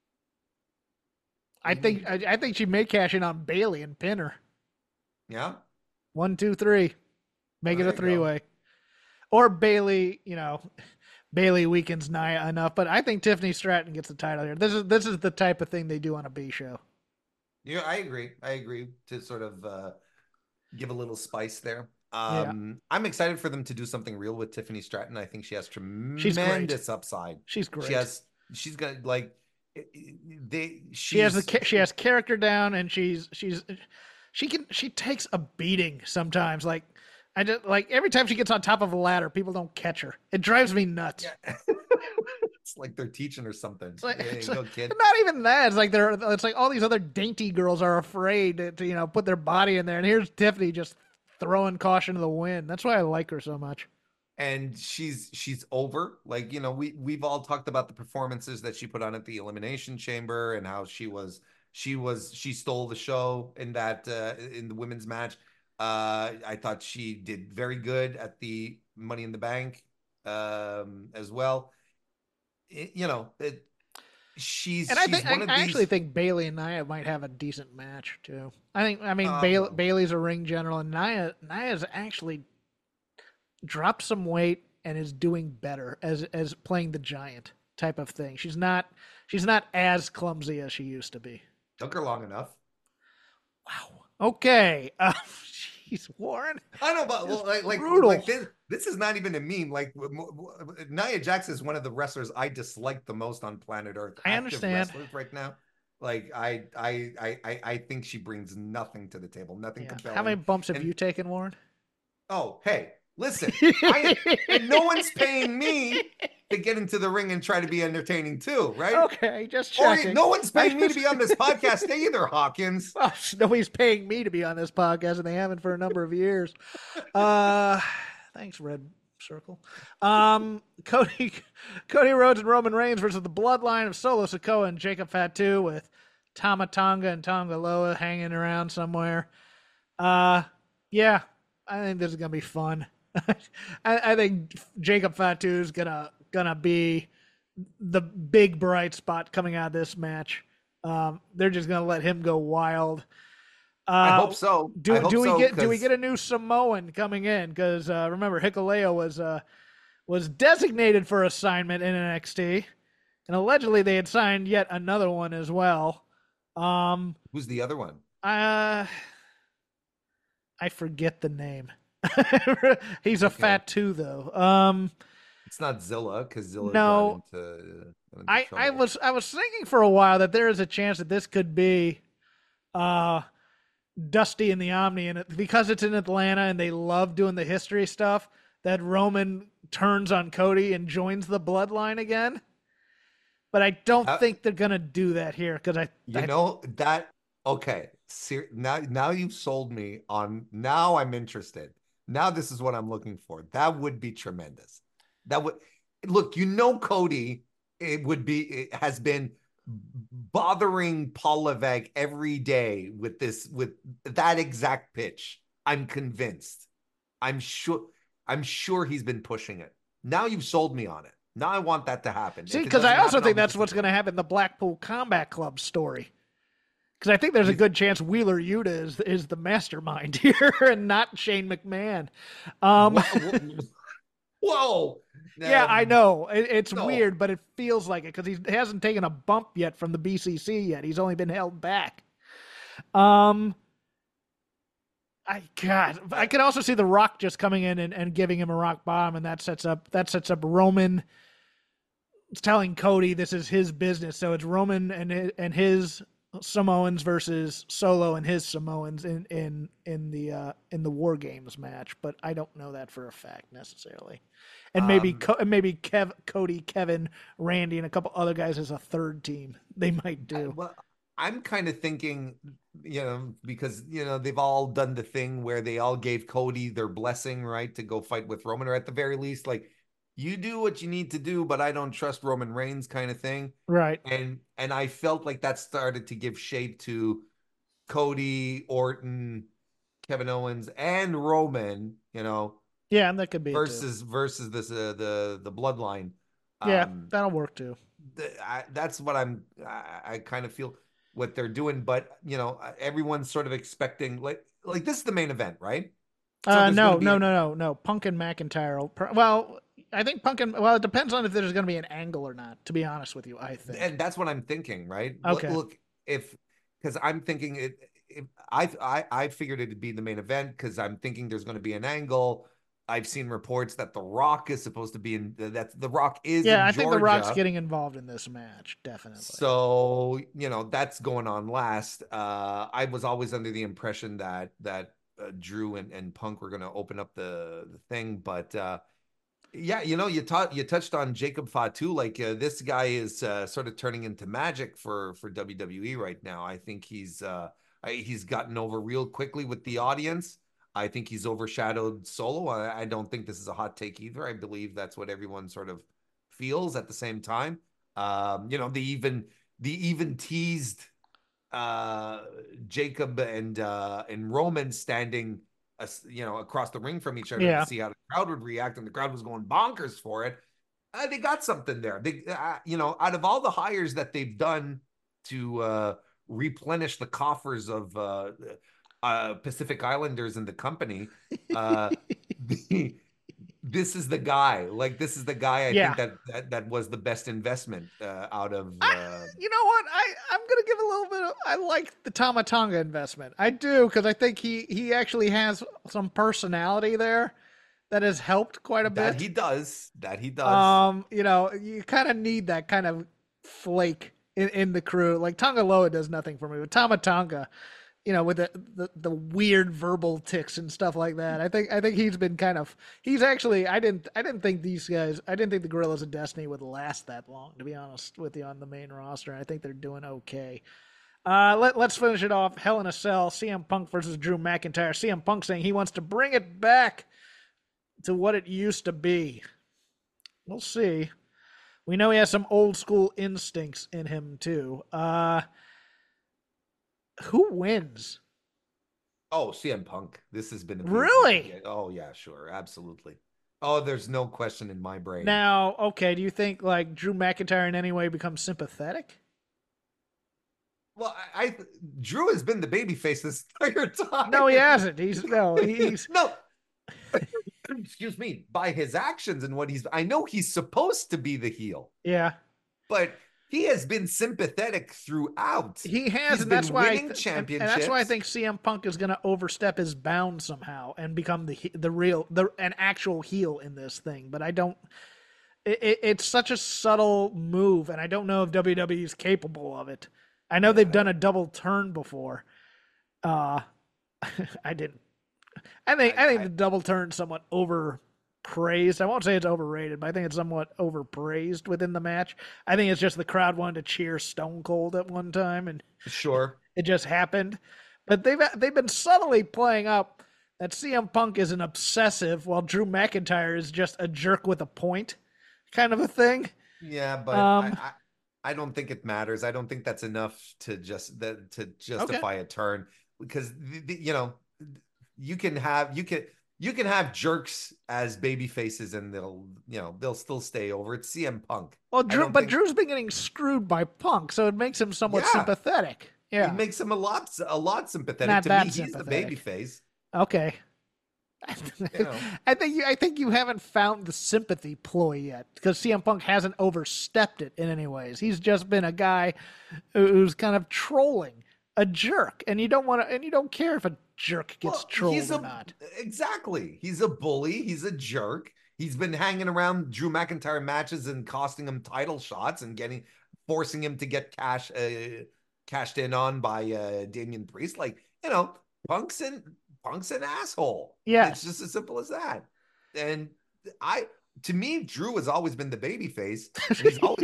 I Mhm. think I, I think she may cash in on Bailey and pin her. Yeah. One, two, three. Make There it a you go. three way. Or Bailey, you know, Bailey weakens Nia enough, but I think Tiffany Stratton gets the title here. This is this is the type of thing they do on a B show. Yeah, I agree. I agree to sort of uh, give a little spice there. Um, I'm excited for them to do something real with Tiffany Stratton. I think she has She's great. tremendous upside. She's great. She has. She's gonna like. They. She's, she has the ca- she has character down, and she's she's she can she takes a beating sometimes. Like I just like every time she gets on top of a ladder, people don't catch her. It drives me nuts. Yeah. It's like they're teaching her something. It's like, There you it's go, like- kid. not even that. It's like they're. It's like all these other dainty girls are afraid to, to you know put their body in there, and here's Tiffany just throwing caution to the wind. That's why I like her so much. And she's she's over. Like, you know, we we've all talked about the performances that she put on at the Elimination Chamber and how she was she was she stole the show in that uh, in the women's match. Uh, I thought she did very good at the Money in the Bank um, as well. It- you know, it, she's And I she's think one I, of I these. actually think Bailey and Nia might have a decent match too. I think I mean Uh, Bailey, Bailey's a ring general, and Nia Nia's actually dropped some weight and is doing better as as playing the giant type of thing. She's not she's not as clumsy as she used to be. Took her long enough. Wow. Okay. Uh, jeez, Warren. I know, but well, Just like, like, brutal. like this, this is not even a meme. Like w- w- Nia Jax is one of the wrestlers I dislike the most on planet Earth. I Active understand. wrestlers right now. Like I, I, I, I, I think she brings nothing to the table. Nothing Yeah. compelling. How many bumps have And- you taken, Warren? Oh, hey, listen, I, and no one's paying me to get into the ring and try to be entertaining too, right? Okay, just Or checking. no one's paying me to be on this podcast either, Hawkins. Oh, nobody's paying me to be on this podcast, and they haven't for a number of years. Uh, thanks, Red Circle. Um, Cody, Cody Rhodes and Roman Reigns versus the Bloodline of Solo Sikoa and Jacob Fatu with Tama Tonga and Tonga Loa hanging around somewhere. Uh, yeah, I think this is gonna be fun. I, I think Jacob Fatu is gonna gonna be the big bright spot coming out of this match. Um, they're just gonna let him go wild. Uh, I hope so. Do I hope do we so, get do we cause- get a new Samoan coming in? Because uh, remember, Hikuleo was uh, was designated for assignment in N X T, and allegedly they had signed yet another one as well. Um, Who's the other one? uh, I forget the name. He's a Okay. fat too, though. Um, It's not Zilla because Zilla No. got into, got into I, I trouble. was I was thinking for a while that there is a chance that this could be uh, Dusty and the Omni, and it, because it's in Atlanta and they love doing the history stuff, that Roman turns on Cody and joins the Bloodline again. But I don't Uh, think they're gonna do that here because I, You I know that okay. Ser- now now you've sold me on now I'm interested. Now this is what I'm looking for. That would be tremendous. That would look, you know Cody it would be it has been bothering Paul Levesque every day with this with that exact pitch. I'm convinced. I'm sure I'm sure he's been pushing it. Now you've sold me on it. Now I want that to happen. see If it because I doesn't also happen, think I'll be that's what's disappointed. gonna happen in the Blackpool Combat Club story. Because I think there's a good chance Wheeler Yuta is is the mastermind here and not Shane McMahon. Um, Whoa. Whoa. yeah, I Um, know it, it's no. weird, but it feels like it because he hasn't taken a bump yet from the B C C yet. He's only been held back. Um, I God, I could also see The Rock just coming in and, and giving him a rock bottom, and that sets up that sets up Roman telling Cody this is his business. So it's Roman and his, and his Samoans versus Solo and his Samoans in in in the uh, in the War Games match, but I don't know that for a fact necessarily. And maybe Um, Co- and maybe Kev, Cody, Kevin, Randy, and a couple other guys as a third team. They might I- do. well, I'm kind of thinking, you know, because you know they've all done the thing where they all gave Cody their blessing, right, to go fight with Roman, or at the very least, like you do what you need to do, but I don't trust Roman Reigns, kind of thing. Right. And and I felt like that started to give shape to Cody, Orton, Kevin Owens, and Roman, you know, Yeah, and that could be it too. versus versus this uh, the the bloodline. Yeah, Um, that'll work too. th- I, that's what I'm. I, I kind of feel what they're doing, but you know, everyone's sort of expecting like like this is the main event, right? So Uh, there's no, gonna be no, a- no, no, no. Punk and McIntyre. will pr- Well, I think Punk and well, it depends on if there's going to be an angle or not. To be honest with you, I think. And that's what I'm thinking, right? Look- Okay. Look, if because I'm thinking it. If I I I figured it'd be the main event because I'm thinking there's going to be an angle. I've seen reports that The Rock is supposed to be in that The Rock is yeah, in I think The Rock's Georgia. getting involved in this match, definitely. So, you know, that's going on last. Uh, I was always under the impression that that uh, Drew and, and Punk were going to open up the, the thing. But uh, yeah, you know, you taught you touched on Jacob Fatu. Like uh, this guy is uh, sort of turning into magic for for W W E right now. I think he's uh, I, he's gotten over real quickly with the audience. I think he's overshadowed Solo. I, I don't think this is a hot take either. I believe that's what everyone sort of feels at the same time. Um, you know, they even they even teased uh Jacob and uh and Roman standing uh, you know across the ring from each other Yeah. to see how the crowd would react, and the crowd was going bonkers for it. Uh, they got something there. They uh, you know, out of all the hires that they've done to uh replenish the coffers of uh uh Pacific Islanders in the company, uh the, this is the guy. Like this is the guy I Yeah. think that, that that was the best investment uh, out of I- uh you know what? I I'm gonna give a little bit of. I like the Tama Tonga investment. I do because I think he he actually has some personality there that has helped quite a that bit. he does. That he does. Um, you know, you kind of need that kind of flake in, in the crew. Like Tonga Loa does nothing for me, but Tama Tonga you know, with the, the the weird verbal tics and stuff like that. I think I think he's been kind of he's actually I didn't I didn't think these guys I didn't think the Gorillas of Destiny would last that long, to be honest with you, on the main roster. I think they're doing okay. Uh, let, let's finish it off. Hell in a Cell, C M Punk versus Drew McIntyre. C M Punk saying he wants to bring it back to what it used to be. We'll see. We know he has some old school instincts in him too. Uh, who wins? Oh, C M Punk. This has been a really. Oh yeah, sure, absolutely. Oh, there's no question in my brain. Now, okay, do you think like Drew McIntyre in any way becomes sympathetic? Well, I, I Drew has been the babyface this entire time. No, he hasn't. He's no, he's no. Excuse me. By his actions and what he's, I know he's supposed to be the heel. Yeah, but he has been sympathetic throughout. He has, He's and that's why, I th- championships. and that's why I think C M Punk is going to overstep his bounds somehow and become the the real, the an actual heel in this thing. But I don't. It, it, it's such a subtle move, and I don't know if W W E is capable of it. I know they've done a double turn before. Uh, I didn't. I think I, I think I, the double turn somewhat overpraised. I won't say it's overrated, but I think it's somewhat overpraised within the match. I think it's just the crowd wanted to cheer Stone Cold at one time, and sure, it just happened. But they've they've been subtly playing up that C M Punk is an obsessive, while Drew McIntyre is just a jerk with a point, kind of a thing. Yeah, but um, I, I I don't think it matters. I don't think that's enough to just that to justify okay. a turn, because the, the, you know. You can have you can you can have jerks as baby faces and they'll you know they'll still stay over. It's C M Punk. Well, Drew, but think... Drew's been getting screwed by Punk, so it makes him somewhat yeah. sympathetic. Yeah, it makes him a lot a lot sympathetic. Not to that me, sympathetic. He's the baby face. Okay. You know. I think you I think you haven't found the sympathy ploy yet, because C M Punk hasn't overstepped it in any ways. He's just been a guy who's kind of trolling, a jerk, and you don't want to, and you don't care if a jerk gets well, trolled he's a, or not. Exactly. He's a bully. He's a jerk. He's been hanging around Drew McIntyre matches and costing him title shots and getting, forcing him to get cash, uh, cashed in on by uh, Damian Priest. Like, you know, Punk's an, Punk's an asshole. Yeah. It's just as simple as that. And I, to me, Drew has always been the baby face. He's always,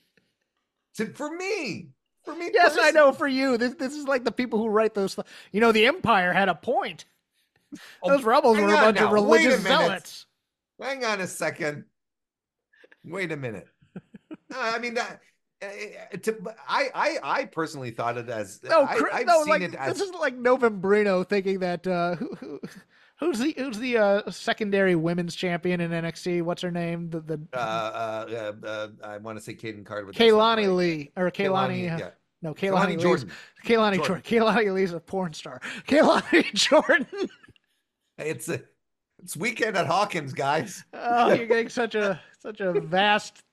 to, for me, For me, yes, personally. I know. For you, this this is like the people who write those. You know, the Empire had a point. Those oh, rebels were a bunch now. of religious zealots. Hang on a second. Wait a minute. No, I mean that. Uh, to, I, I I personally thought it as no, I, I've no, seen like it as this is like Novembrino thinking that uh, who, who who's the who's the uh, secondary women's champion in N X T? What's her name? The the uh, uh, uh, uh I want to say Kaden Carter with Kaylani right? Lee or Kaylani. Kaylani yeah. No, Kaylani, Kaylani Jordan. Kaylani Jordan. Jordan. Kaylani Lee's a porn star. Kaylani Jordan. It's a it's weekend at Hawkins, guys. Oh, you're getting such a such a vast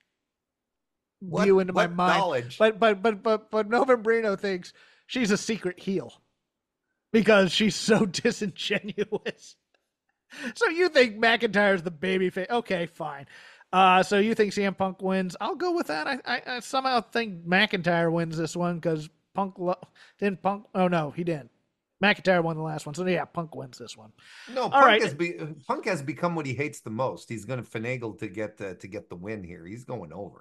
what, view into my what mind. Knowledge? But but but but but Novembrino thinks she's a secret heel because she's so disingenuous. So you think McIntyre's the babyface? Okay, fine. Uh, so you think C M Punk wins? I'll go with that. I, I, I somehow think McIntyre wins this one because Punk lo- didn't Punk. Oh no, he didn't. McIntyre won the last one, so yeah, Punk wins this one. No, All Punk right. has be, Punk has become what he hates the most. He's going to finagle to get the, to get the win here. He's going over.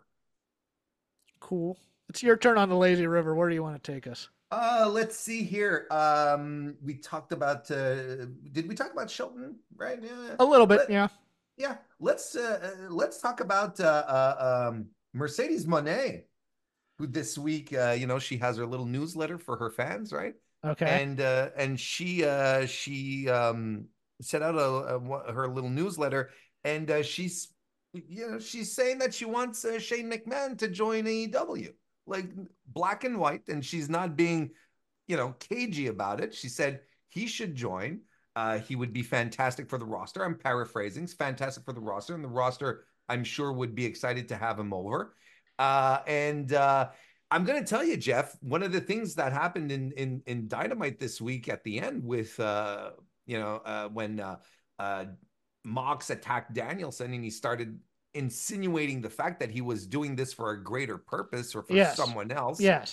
Cool. It's your turn on the lazy river. Where do you want to take us? Uh, let's see here. Um, we talked about. Uh, did we talk about Shelton? Right? Yeah. A little bit, Let, yeah. Yeah. Let's uh, let's talk about uh, uh, um, Mercedes Moné, who this week, uh, you know, she has her little newsletter for her fans, right? Okay. And uh, and she uh, she um, set out a, a her little newsletter, and uh, she's you know she's saying that she wants uh, Shane McMahon to join A E W, like black and white, and she's not being you know cagey about it. She said he should join. Uh, he would be fantastic for the roster. I'm paraphrasing. It's fantastic for the roster, and the roster I'm sure would be excited to have him over. Uh, and uh, I'm going to tell you, Jeff, one of the things that happened in in in Dynamite this week at the end with uh, you know uh, when uh, uh, Mox attacked Danielson and he started insinuating the fact that he was doing this for a greater purpose or for yes. someone else. Yes.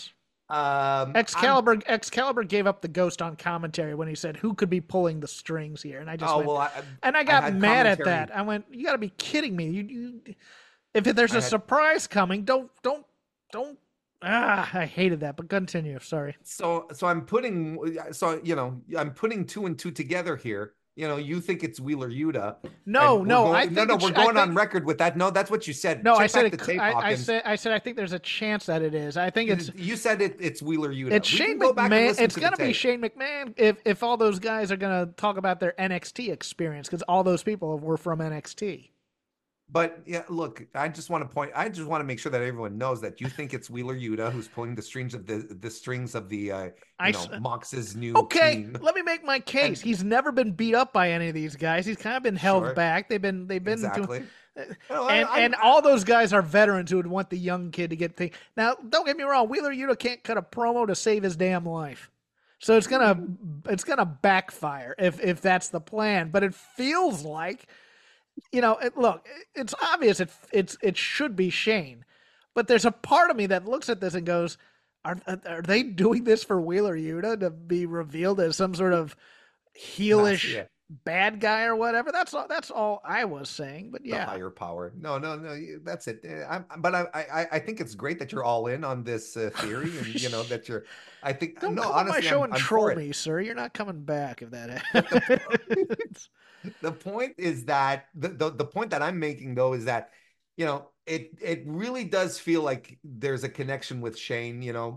Um, Excalibur Excalibur gave up the ghost on commentary when he said who could be pulling the strings here, and I just oh went, well, I, and I I got had mad at commentary. that. I went, you got to be kidding me! You, you, if there's a I had- surprise coming, don't don't don't. Ah, I hated that. But continue. Sorry. So so I'm putting so you know I'm putting two and two together here. You know, you think it's Wheeler Yuta. No, and we're no, going- I no, think no. it We're sh- I going on think- record with that. No, that's what you said. No, Check I said back it. the tape, I, I Hawkins. said I said I think there's a chance that it is. I think it's You said it. It's Wheeler Yuta. it's We can Shane go back and McMahon. listen It's to the gonna be tape. Shane McMahon if if all those guys are gonna talk about their N X T experience because all those people were from N X T. But yeah, look, I just want to point. I just want to make sure that everyone knows that you think it's Wheeler Yuta who's pulling the strings of the the strings of the uh, you I know s- Mox's new Okay, team. let me make my case. And- He's never been beat up by any of these guys. He's kind of been held Sure. back. They've been they've been Exactly. doing, No, I- and I- and I- all those guys are veterans who would want the young kid to get things. Now, don't get me wrong. Wheeler Yuta can't cut a promo to save his damn life, so it's gonna it's gonna backfire if if that's the plan. But it feels like, you know, it, look, it's obvious it it's it should be Shane, but there's a part of me that looks at this and goes, are are they doing this for Wheeler Yuta to be revealed as some sort of heelish yeah. bad guy or whatever? That's all. That's all I was saying. But the yeah, higher power. No, no, no. you- That's it. Eh, I'm, but I, I, I think it's great that you're all in on this uh, theory, and you know that you're. I think don't no, come honestly, on my show I'm, and I'm troll for it. me, sir. You're not coming back if that happens. The point is that the, the the point that I'm making though is that you know it it really does feel like there's a connection with Shane. You know,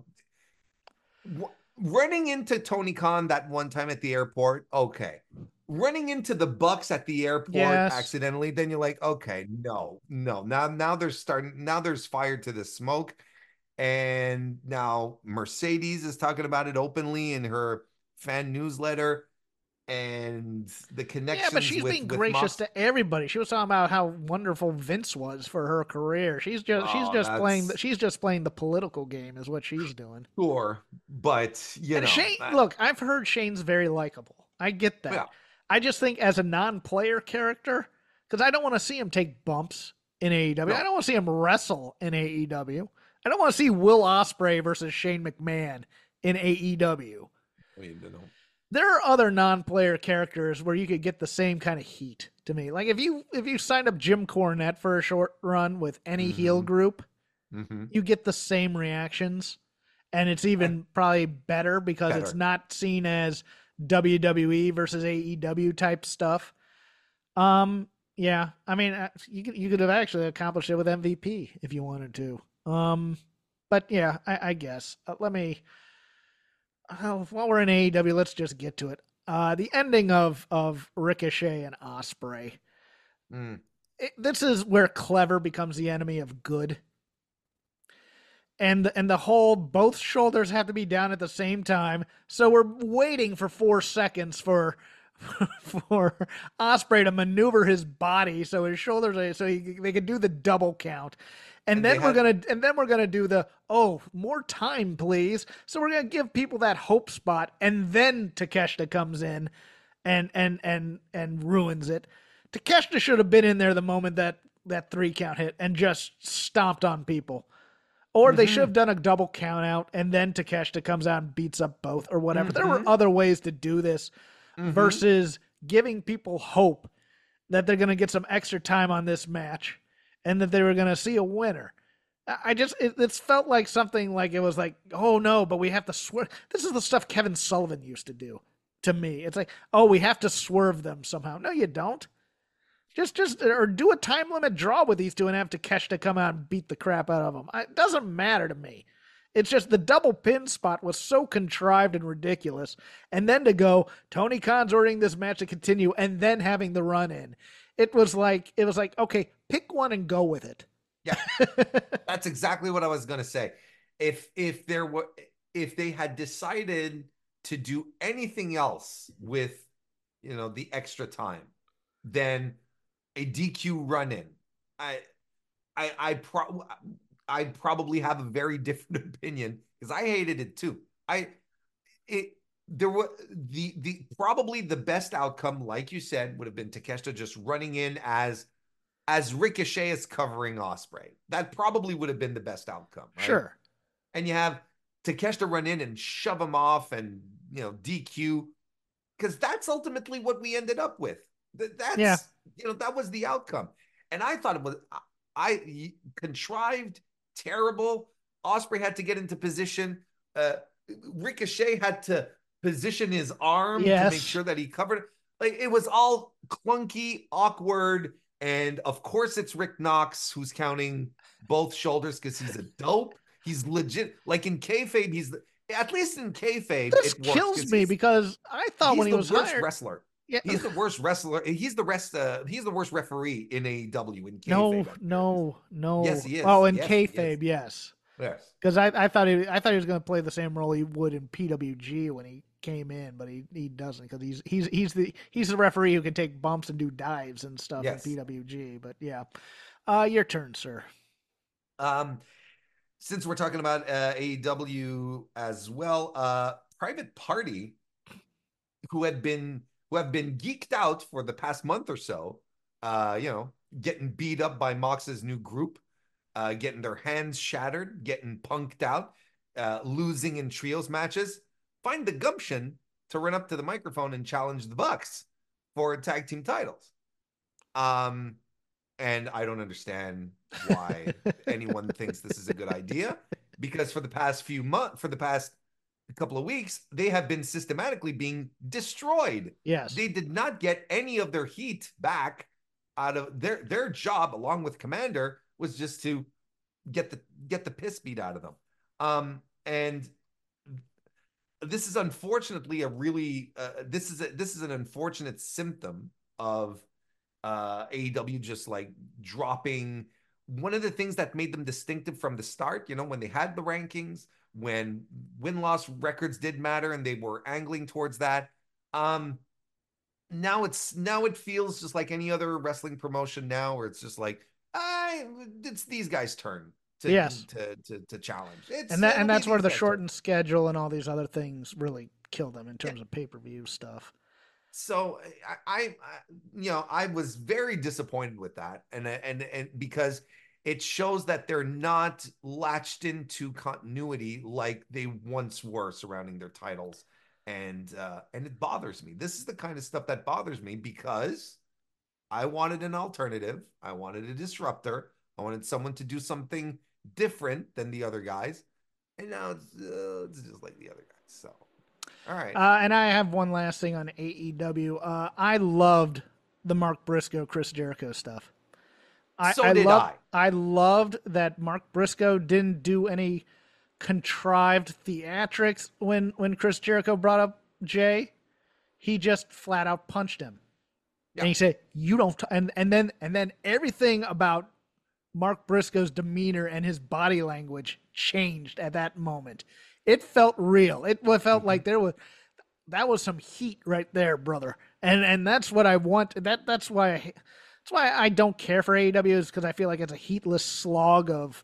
w- running into Tony Khan that one time at the airport, okay. Running into the Bucks at the airport Yes. accidentally, then you're like, okay, no, no. Now, now there's starting. Now there's fire to the smoke, and now Mercedes is talking about it openly in her fan newsletter, and the connections. Yeah, but she's with, being with gracious Mox- to everybody. She was talking about how wonderful Vince was for her career. She's just she's Oh, just playing the, that's- she's just playing the political game is what she's doing. Sure, but you and know, Shane, I- look, I've heard Shane's very likable. I get that. Yeah. I just think as a non-player character, because I don't want to see him take bumps in A E W. No. I don't want to see him wrestle in A E W. I don't want to see Will Ospreay versus Shane McMahon in A E W. I mean, you know, There are other non-player characters where you could get the same kind of heat to me. Like if you if you signed up Jim Cornette for a short run with any heel Mhm. group, mhm. you get the same reactions, and it's even probably better because it's Better. not seen as W W E versus A E W type stuff. Um, yeah, I mean, uh, you could you could have actually accomplished it with M V P if you wanted to. Um, but yeah, I, I guess uh, let me. Uh, while we're in A E W, let's just get to it. Uh, the ending of of Ricochet and Osprey. Mm. It, this is where clever becomes the enemy of good. And and the whole both shoulders have to be down at the same time. So we're waiting for four seconds for for Osprey to maneuver his body so his shoulders are, so he, they can do the double count. And, And then they we're had- gonna and then we're gonna do the oh more time please. So we're gonna give people that hope spot, and then Takeshita comes in and and and and ruins it. Takeshita should have been in there the moment that that three count hit and just stomped on people. Or they should have done a double count out and then Takeshita comes out and beats up both or whatever. There were other ways to do this versus giving people hope that they're going to get some extra time on this match and that they were going to see a winner. I I just, it, it's felt like something like it was like, oh no, but we have to swerve. This is the stuff Kevin Sullivan used to do to me. It's like, oh, we have to swerve them somehow. No, you don't. Just, just, or do a time limit draw with these two and have Takeshita come out and beat the crap out of them. It doesn't matter to me. It's just the double pin spot was so contrived and ridiculous. And then to go, Tony Khan's ordering this match to continue and then having the run in. It was like, it was like, okay, pick one and go with it. Yeah, that's exactly what I was gonna say. If if there were if they had decided to do anything else with you know the extra time, then a D Q run in, I I I pro I probably have a very different opinion because I hated it too. I it there were the the probably the best outcome, like you said, would have been Takeshita just running in as as Ricochet is covering Osprey. That probably would have been the best outcome. Right? Sure. And you have Takeshita run in and shove him off and, you know, D Q, because that's ultimately what we ended up with. That's, yeah. you know, that was the outcome. And I thought it was, I contrived, terrible. Ospreay had to get into position. Uh, Ricochet had to position his arm yes. to make sure that he covered it. Like, it was all clunky, awkward. And of course it's Rick Knox who's counting both shoulders because he's a dope. He's legit. Like in kayfabe, he's the, at least in kayfabe. This it works, kills me because I thought when he was the worst hired, wrestler. Yeah. He's the worst wrestler. He's the rest. Uh, he's the worst referee in A E W in kayfabe. No, no, no. Yes, he is. Oh, in yes, kayfabe, yes. Yes. Because I, I thought he, I thought he was going to play the same role he would in P W G when he came in, but he, he doesn't because he's he's he's the he's the referee who can take bumps and do dives and stuff yes. in P W G. But yeah, uh, your turn, sir. Um, since we're talking about uh, A E W as well, uh, Private Party, who had been who have been geeked out for the past month or so, uh, you know, getting beat up by Mox's new group, uh, getting their hands shattered, getting punked out, uh, losing in trios matches, find the gumption to run up to the microphone and challenge the Bucks for tag team titles. Um, and I don't understand why anyone thinks this is a good idea, because for the past few months, for the past a couple of weeks, they have been systematically being destroyed. Yes. They did not get any of their heat back out of their, their job, along with Commander, was just to get the, get the piss beat out of them. Um, and this is unfortunately a really, uh, this is a, this is an unfortunate symptom of uh, A E W just like dropping one of the things that made them distinctive from the start, you know, when they had the rankings, when win-loss records did matter and they were angling towards that. Um, now it's, now it feels just like any other wrestling promotion now, where it's just like, I, it's these guys' turn to, yes. to, to, to challenge. It's, and that, and that's where the shortened turn. schedule and all these other things really kill them in terms yeah. of pay-per-view stuff. So I, I, you know, I was very disappointed with that. And, and, and because it shows that they're not latched into continuity like they once were surrounding their titles. And, uh, and it bothers me. This is the kind of stuff that bothers me, because I wanted an alternative. I wanted a disruptor. I wanted someone to do something different than the other guys. And now it's, uh, it's just like the other guys. So. All right. Uh, and I have one last thing on A E W. Uh, I loved the Mark Briscoe, Chris Jericho stuff. I, so I did loved, I. I loved that Mark Briscoe didn't do any contrived theatrics when, when Chris Jericho brought up Jay. He just flat out punched him. Yeah. And he said, you don't, t-, and, and then, and then everything about Mark Briscoe's demeanor and his body language changed at that moment. It felt real. It felt mm-hmm. like there was, that was some heat right there, brother. And and that's what I want. That that's why I, that's why I don't care for A E W, is because I feel like it's a heatless slog of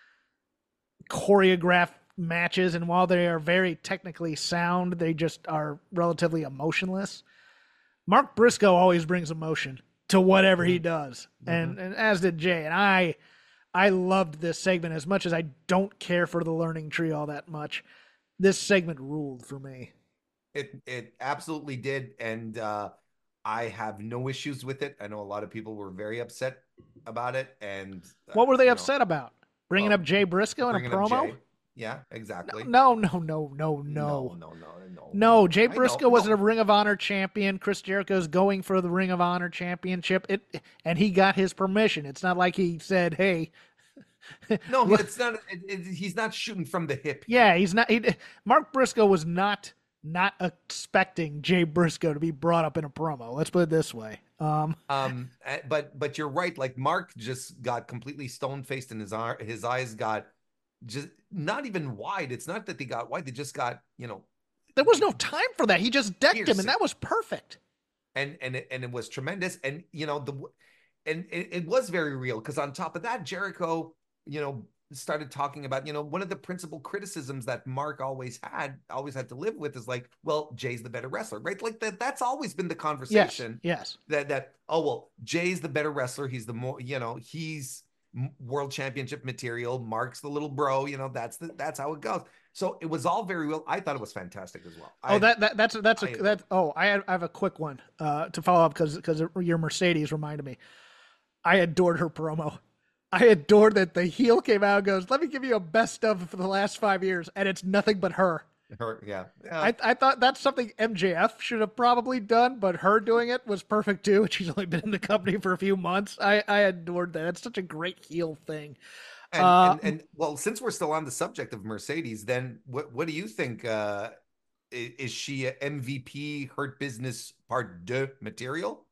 choreographed matches. And while they are very technically sound, they just are relatively emotionless. Mark Briscoe always brings emotion to whatever mm-hmm. he does, mm-hmm. and and as did Jay. And I. I loved this segment as much as I don't care for the Learning Tree all that much. This segment ruled for me. It it absolutely did, and uh, I have no issues with it. I know a lot of people were very upset about it. And uh, what were they upset know, about? Bringing oh, up Jay Briscoe in a promo? Jay. Yeah, exactly. No, no, no, no, no, no, no, no, no. No, Jay Briscoe was a Ring of Honor champion. Chris Jericho's going for the Ring of Honor championship. It, and he got his permission. It's not like he said, "Hey." No, it's not. It, it, he's not shooting from the hip. Yeah, he's not. He, Mark Briscoe was not not expecting Jay Briscoe to be brought up in a promo. Let's put it this way. Um, um, but but you're right. Like, Mark just got completely stone faced, and his his eyes got just not even wide. It's not that they got wide; they just got, you know. There was no time for that. He just decked piercing. him, and that was perfect. And and it, and it was tremendous. And you know the, and it, it was very real, because on top of that, Jericho, you know, started talking about, you know, one of the principal criticisms that Mark always had, always had to live with is like, well, Jay's the better wrestler, right? Like that, that's always been the conversation. Yes, yes. That, that, oh, well, Jay's the better wrestler. He's the more, you know, he's world championship material. Mark's the little bro, you know, that's the, that's how it goes. So it was all very well. I thought it was fantastic as well. Oh, I, that, that that's that's a I- that. Oh, I have, I have a quick one uh, to follow up because because your Mercedes reminded me. I adored her promo. I adored that the heel came out and goes, "Let me give you a best of for the last five years," and it's nothing but her. her, yeah. yeah. I I thought that's something M J F should have probably done, but her doing it was perfect too. And she's only been in the company for a few months. I I adored that. It's such a great heel thing. And, Uh, and, and well, since we're still on the subject of Mercedes, then what what do you think? Uh, is, is she a M V P Hurt Business Part Deux material?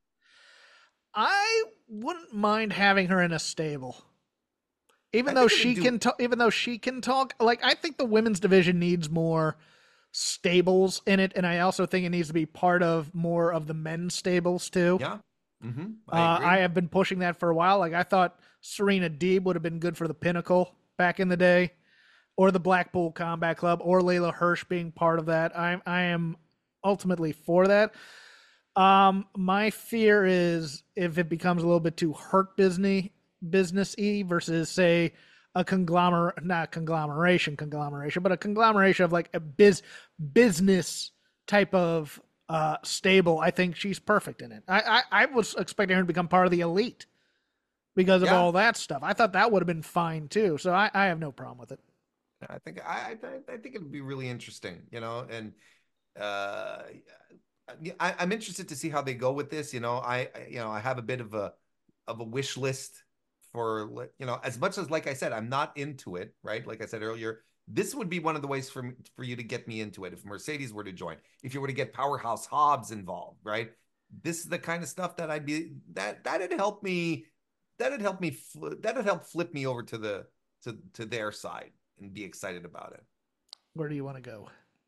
I wouldn't mind having her in a stable. Even I though think it'd she do- can talk, even though she can talk, like I think the women's division needs more stables in it, and I also think it needs to be part of more of the men's stables too. Yeah. Mm-hmm. I, I uh, agree. I have been pushing that for a while. Like I thought Serena Deeb would have been good for the Pinnacle back in the day, or the Blackpool Combat Club, or Layla Hirsch being part of that. I I am ultimately for that. Um, my fear is if it becomes a little bit too hurt business business-y versus say a conglomerate, not conglomeration, conglomeration, but a conglomeration of like a biz business type of uh stable. I think she's perfect in it. I I, I was expecting her to become part of the Elite because of Yeah. all that stuff. I thought that would have been fine too. So I, I have no problem with it. I think I, I I think it'd be really interesting, you know, and uh, I, I'm interested to see how they go with this. You know, I I- you know I have a bit of a of a wish list for you know as much as like I said I'm not into it, right? Like I said earlier, this would be one of the ways for me, for you to get me into it if Mercedes were to join, if you were to get Powerhouse Hobbs involved, right? This is the kind of stuff that I'd be that that'd help me that'd help me fl- that'd help flip me over to the to to their side and be excited about it. Where do you want to go?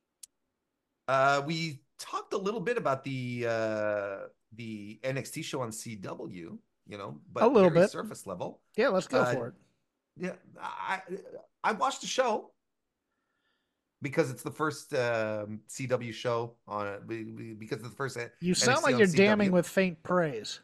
Uh, we talked a little bit about the uh, the N X T show on C W, you know, but A little very bit. surface level. Yeah, let's go Uh, for it. Yeah, I I watched the show because it's the first um, C W show on we- we- because it's the first. You N X T sound like on you're C W. damning with faint praise.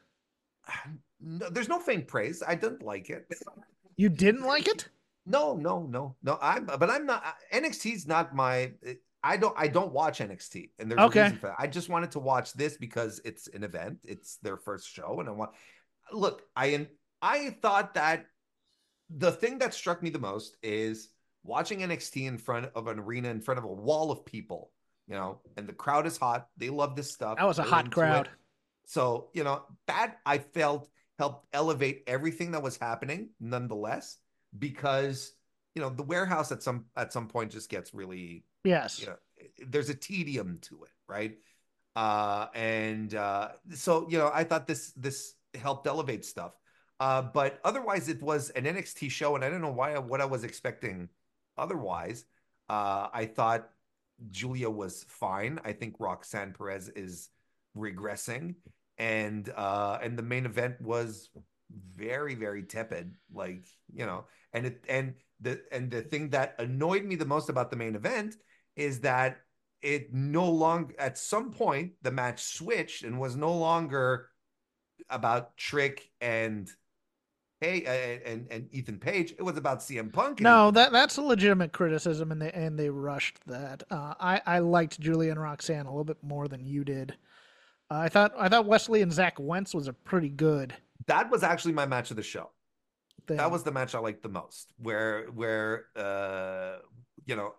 No, there's no faint praise. I didn't like it. You didn't like it? No, no, no, no. I'm, but I'm not. N X T's not my. I don't. I don't watch N X T, and there's Okay. a reason for that. I just wanted to watch this because it's an event. It's their first show, and I want. Look, I I thought that the thing that struck me the most is watching N X T in front of an arena, in front of a wall of people. You know, and the crowd is hot. They love this stuff. That was a They're hot into crowd. it. So you know that I felt helped elevate everything that was happening, nonetheless, because you know the warehouse at some at some point just gets really Yes. you know there's a tedium to it, right? Uh, and uh, so you know I thought this this helped elevate stuff, uh, but otherwise it was an N X T show, and I don't know why what I was expecting otherwise. Uh, I thought Julia was fine. I think Roxanne Perez is regressing, and uh, and the main event was very very tepid, like you know, and it and the and the thing that annoyed me the most about the main event is that it no longer at some point the match switched and was no longer about Trick and hey and and Ethan Page. It was about C M Punk. And No, Ethan that that's a legitimate criticism, and they and they rushed that. Uh, I I liked Julia and Roxanne a little bit more than you did. Uh, I thought I thought Wesley and Zach Wentz was a pretty good that was actually my match of the show. thing. That was the match I liked the most, where where uh you know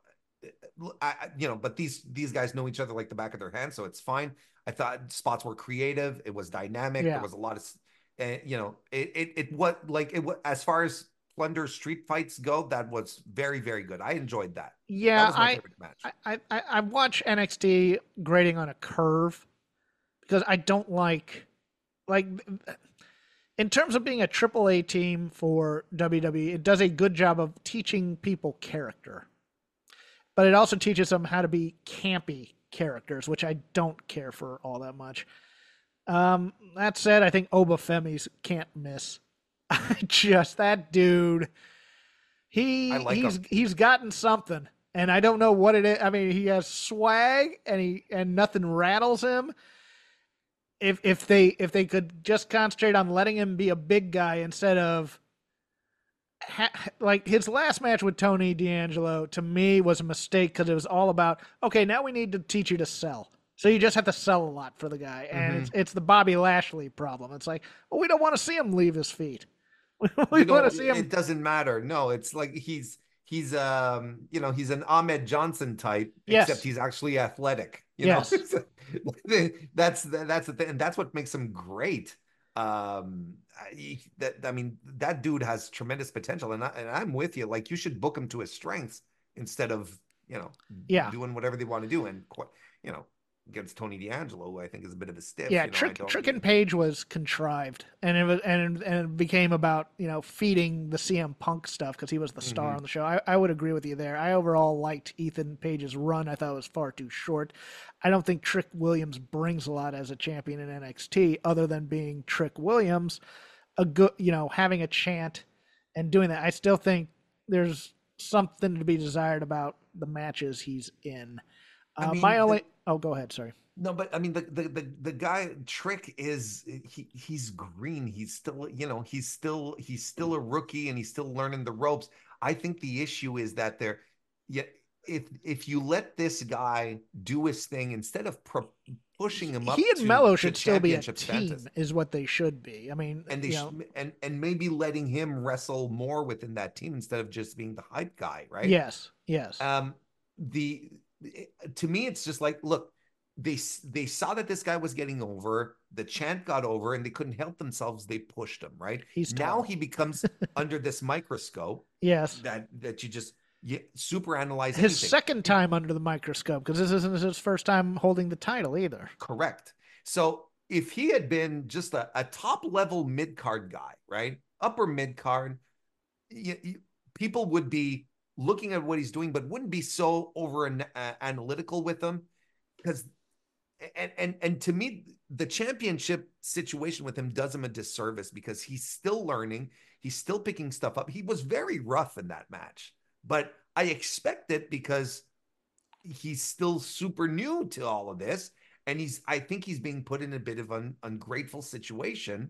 I I- you know but these these guys know each other like the back of their hand, so it's fine. I thought spots were creative, it was dynamic, Yeah. there was a lot of uh, you know it it it what like it was as far as Plunder street fights go, that was very very good. I enjoyed that. That yeah. was my I, favorite match. I I I watch N X T grading on a curve because I don't like like in terms of being a triple A team for W W E, it does a good job of teaching people character. But it also teaches them how to be campy characters, which I don't care for all that much. Um, that said, I think Obafemi's can't miss. Just that dude. He I like he's him. he's gotten something, and I don't know what it is. I mean, he has swag, and he and nothing rattles him. If if they if they could just concentrate on letting him be a big guy instead of ha- like his last match with Tony D'Angelo to me was a mistake because it was all about, okay, now we need to teach you to sell. So you just have to sell a lot for the guy. And Mm-hmm. it's it's the Bobby Lashley problem. It's like, well, we don't want to see him leave his feet. we You know, want to see him. It doesn't matter. No, it's like he's he's um you know he's an Ahmed Johnson type, Yes. except he's actually athletic. You Yes. know, that's that's the thing, and that's what makes him great. Um, I, that I mean, that dude has tremendous potential, and I, and I'm with you. Like, you should book him to his strengths instead of you know Yeah. doing whatever they want to do, and qu- you know. Against Tony D'Angelo, who I think is a bit of a stiff. Yeah, you know, I Trick don't- Trick and Page was contrived, and it was and and it became about you know feeding the C M Punk stuff because he was the star Mhm. on the show. I, I would agree with you there. I overall liked Ethan Page's run. I thought it was far too short. I don't think Trick Williams brings a lot as a champion in N X T, other than being Trick Williams, a good you know having a chant and doing that. I still think there's something to be desired about the matches he's in. Uh, I mean, my the- only oh, go ahead. Sorry. No, but I mean the the the, the guy Trick is he he's green. He's still, you know, he's still he's still a rookie and he's still learning the ropes. I think the issue is that they're yeah, if if you let this guy do his thing instead of pro- pushing him up, He and to, Mello to should still be a championship team, status, is what they should be. I mean, and they you sh- know, and and maybe letting him wrestle more within that team instead of just being the hype guy, right? yes, yes, Um, the to me, it's just like, look, they they saw that this guy was getting over, the chant got over, and they couldn't help themselves. They pushed him, right? He's now tall. he becomes under this microscope yes. that that you just you super analyze His anything. second time under the microscope, because this isn't his first time holding the title either. Correct. So if he had been just a, a top level mid card guy, right, upper mid card, you, you, people would be looking at what he's doing, but wouldn't be so over an, uh, analytical with him. Because and and and to me, the championship situation with him does him a disservice because he's still learning, he's still picking stuff up. He was very rough in that match, but I expect it because he's still super new to all of this, and he's I think he's being put in a bit of an ungrateful situation.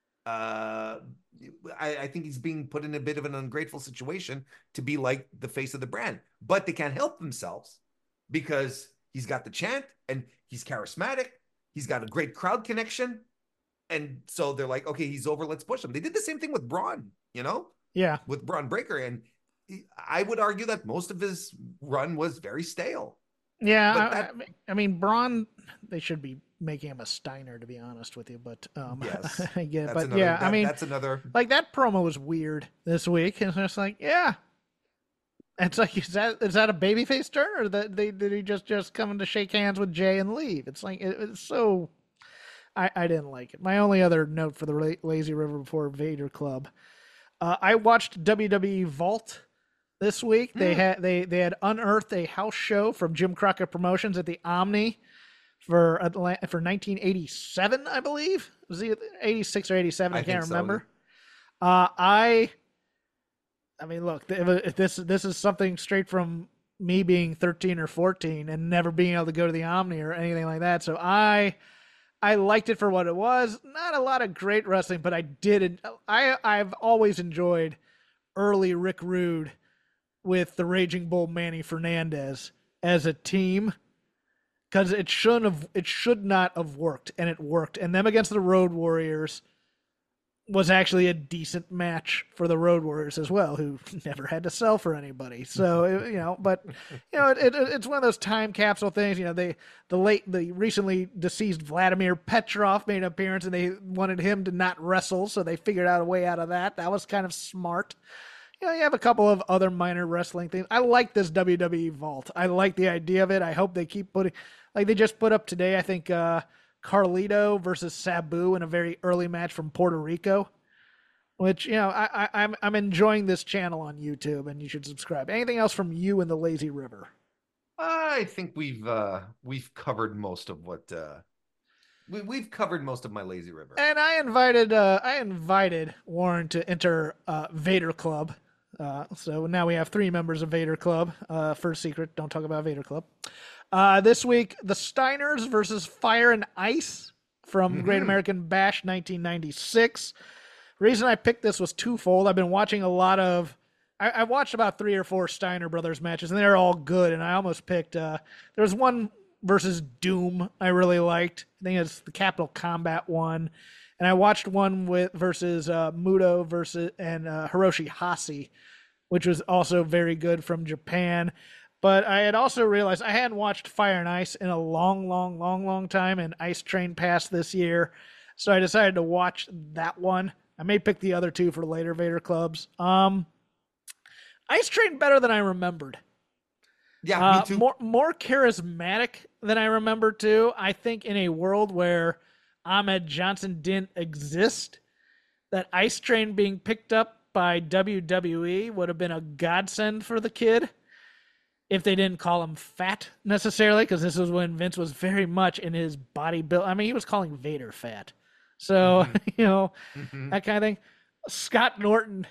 Uh, I, I think he's being put in a bit of an ungrateful situation to be like the face of the brand, but they can't help themselves because he's got the chant and he's charismatic. He's got a great crowd connection. And so they're like, okay, he's over. Let's push him. They did the same thing with Braun, you know, Yeah, with Braun Breaker. And he, I would argue that most of his run was very stale. yeah. But I, that- I, I mean, Braun, they should be making him a Steiner, to be honest with you. But um, Yes, I get it. That's But another, yeah, I that- mean, that's another. like that promo was weird this week, and it's like, yeah. It's like, is that is that a babyface turn, or that they did he just just come to shake hands with Jay and leave? It's like it, it's so. I I didn't like it. My only other note for the La- Lazy River Before Vader Club, uh, I watched W W E Vault this week. They had they they had unearthed a house show from Jim Crockett Promotions at the Omni for Atlanta, for nineteen eighty-seven, I believe. Was it eighty-six or eighty-seven? I, I can't think so, remember. Uh, I. I mean, look, if, if this this is something straight from me being thirteen or fourteen and never being able to go to the Omni or anything like that. So I I liked it for what it was. Not a lot of great wrestling, but I did. I I've always enjoyed early Rick Rude with the Raging Bull Manny Fernandez as a team, because it shouldn't have it should not have worked, and it worked. And them against the Road Warriors was actually a decent match for the Road Warriors as well, who never had to sell for anybody. So, you know, but, you know, it, it, it's one of those time capsule things. You know, they, the late, the recently deceased Vladimir Petrov made an appearance and they wanted him to not wrestle. So they figured out a way out of that. That was kind of smart. You know, you have a couple of other minor wrestling things. I like this W W E Vault. I like the idea of it. I hope they keep putting, like they just put up today, I think, uh, Carlito versus Sabu in a very early match from Puerto Rico, which, you know, I, I, I'm I'm enjoying this channel on YouTube, and you should subscribe. Anything else from you and the Lazy River? I think we've uh we've covered most of what uh we, we've covered most of my Lazy River. And I invited uh, I invited Warren to enter uh, Vader Club. Uh, so now we have three members of Vader Club. Uh, first secret, don't talk about Vader Club. Uh, this week, the Steiners versus Fire and Ice from Mm-hmm. Great American Bash nineteen ninety-six. reason I picked this was twofold. I've been watching a lot of, I, I watched about three or four Steiner Brothers matches, and they're all good. And I almost picked, uh, there was one versus Doom I really liked. I think it's the Capital Combat one. And I watched one with versus uh, Muto versus and uh, Hiroshi Hase, which was also very good from Japan. But I had also realized I hadn't watched Fire and Ice in a long, long, long, long time, and Ice Train passed this year. So I decided to watch that one. I may pick the other two for later Vader Clubs. Um, Ice Train better than I remembered. Yeah, uh, me too. More, more charismatic than I remember too. I think in a world where Ahmed Johnson didn't exist, that Ice Train being picked up by W W E would have been a godsend for the kid. If they didn't call him fat necessarily, because this was when Vince was very much in his body build. I mean, he was calling Vader fat. So, mm-hmm. you know, mm-hmm. that kind of thing. Scott Norton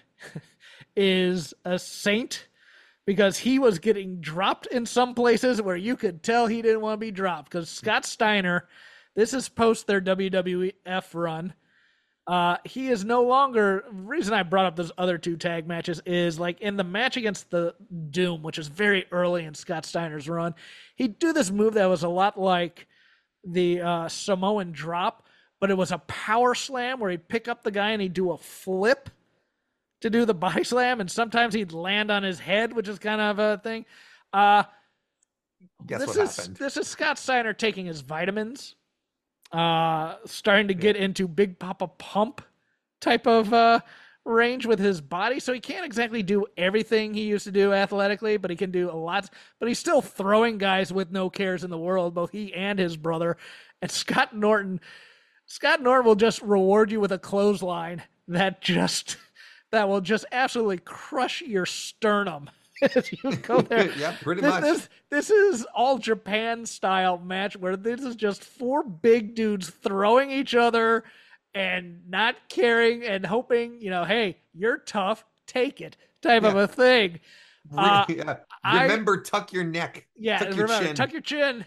is a saint because he was getting dropped in some places where you could tell he didn't want to be dropped. Because Scott Steiner, this is post their W W F run. Uh, he is no longer, the reason I brought up those other two tag matches is like in the match against the Doom, which is very early in Scott Steiner's run, he'd do this move that was a lot like the uh, Samoan drop, but it was a power slam where he'd pick up the guy and he'd do a flip to do the body slam, and sometimes he'd land on his head, which is kind of a thing. Uh, Guess this what is, happened? This is Scott Steiner taking his vitamins. Uh, starting to get into Big Papa Pump type of uh, range with his body. So he can't exactly do everything he used to do athletically, but he can do a lot. But he's still throwing guys with no cares in the world, both he and his brother. And Scott Norton, Scott Norton will just reward you with a clothesline that just, that will just absolutely crush your sternum. As you go there. Yeah, pretty this, much. This, this is all Japan style match where this is just four big dudes throwing each other and not caring and hoping, you know, hey, you're tough, take it type yeah. of a thing. Uh, yeah. Remember, I, tuck your neck. Yeah, tuck your remember, chin. tuck your chin.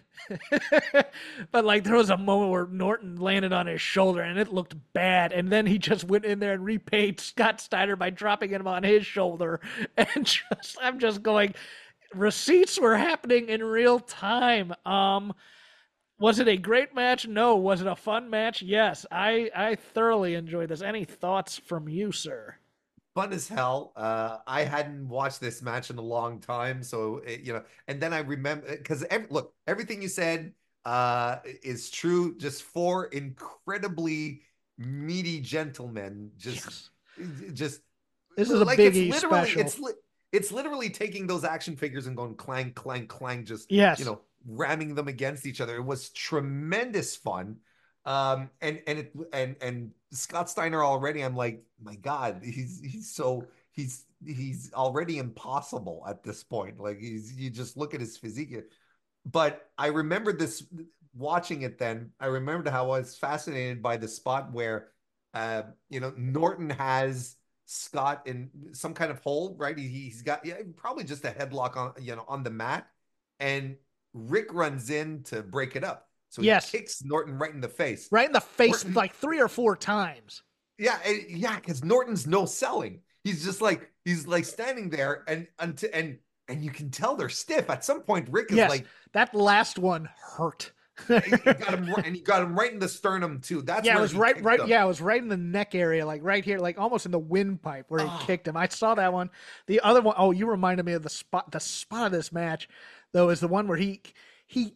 But like there was a moment where Norton landed on his shoulder and it looked bad. And then he just went in there and repaid Scott Steiner by dropping him on his shoulder. And just, I'm just going, receipts were happening in real time. Um, was it a great match? No. Was it a fun match? Yes. I, I thoroughly enjoyed this. Any thoughts from you, sir? Fun as hell. Uh, I hadn't watched this match in a long time, so it, you know. And then I remember because every, look, everything you said uh, is true. Just four incredibly meaty gentlemen. Just, yes. just. This is like a biggie it's literally, special. It's li- it's literally taking those action figures and going clang, clang, clang. Just yes. you know, ramming them against each other. It was tremendous fun. Um, and and it and and Scott Steiner already, I'm like, my God, he's he's so he's he's already impossible at this point. Like he's you just look at his physique. But I remember this watching it then. I remembered how I was fascinated by the spot where uh you know Norton has Scott in some kind of hold, right? He, he's got yeah, probably just a headlock on you know on the mat, and Rick runs in to break it up. So he yes. kicks Norton right in the face. Right in the face Norton, like three or four times. Yeah, yeah, because Norton's no selling. He's just like he's like standing there and and and and you can tell they're stiff. At some point, Rick is yes, like that last one hurt. he got him right, and he got him right in the sternum too. That's yeah, where it was he right, right. him. Yeah, it was right in the neck area, like right here, like almost in the windpipe where he oh. kicked him. I saw that one. The other one, oh, you reminded me of the spot. The spot of this match, though, is the one where he he.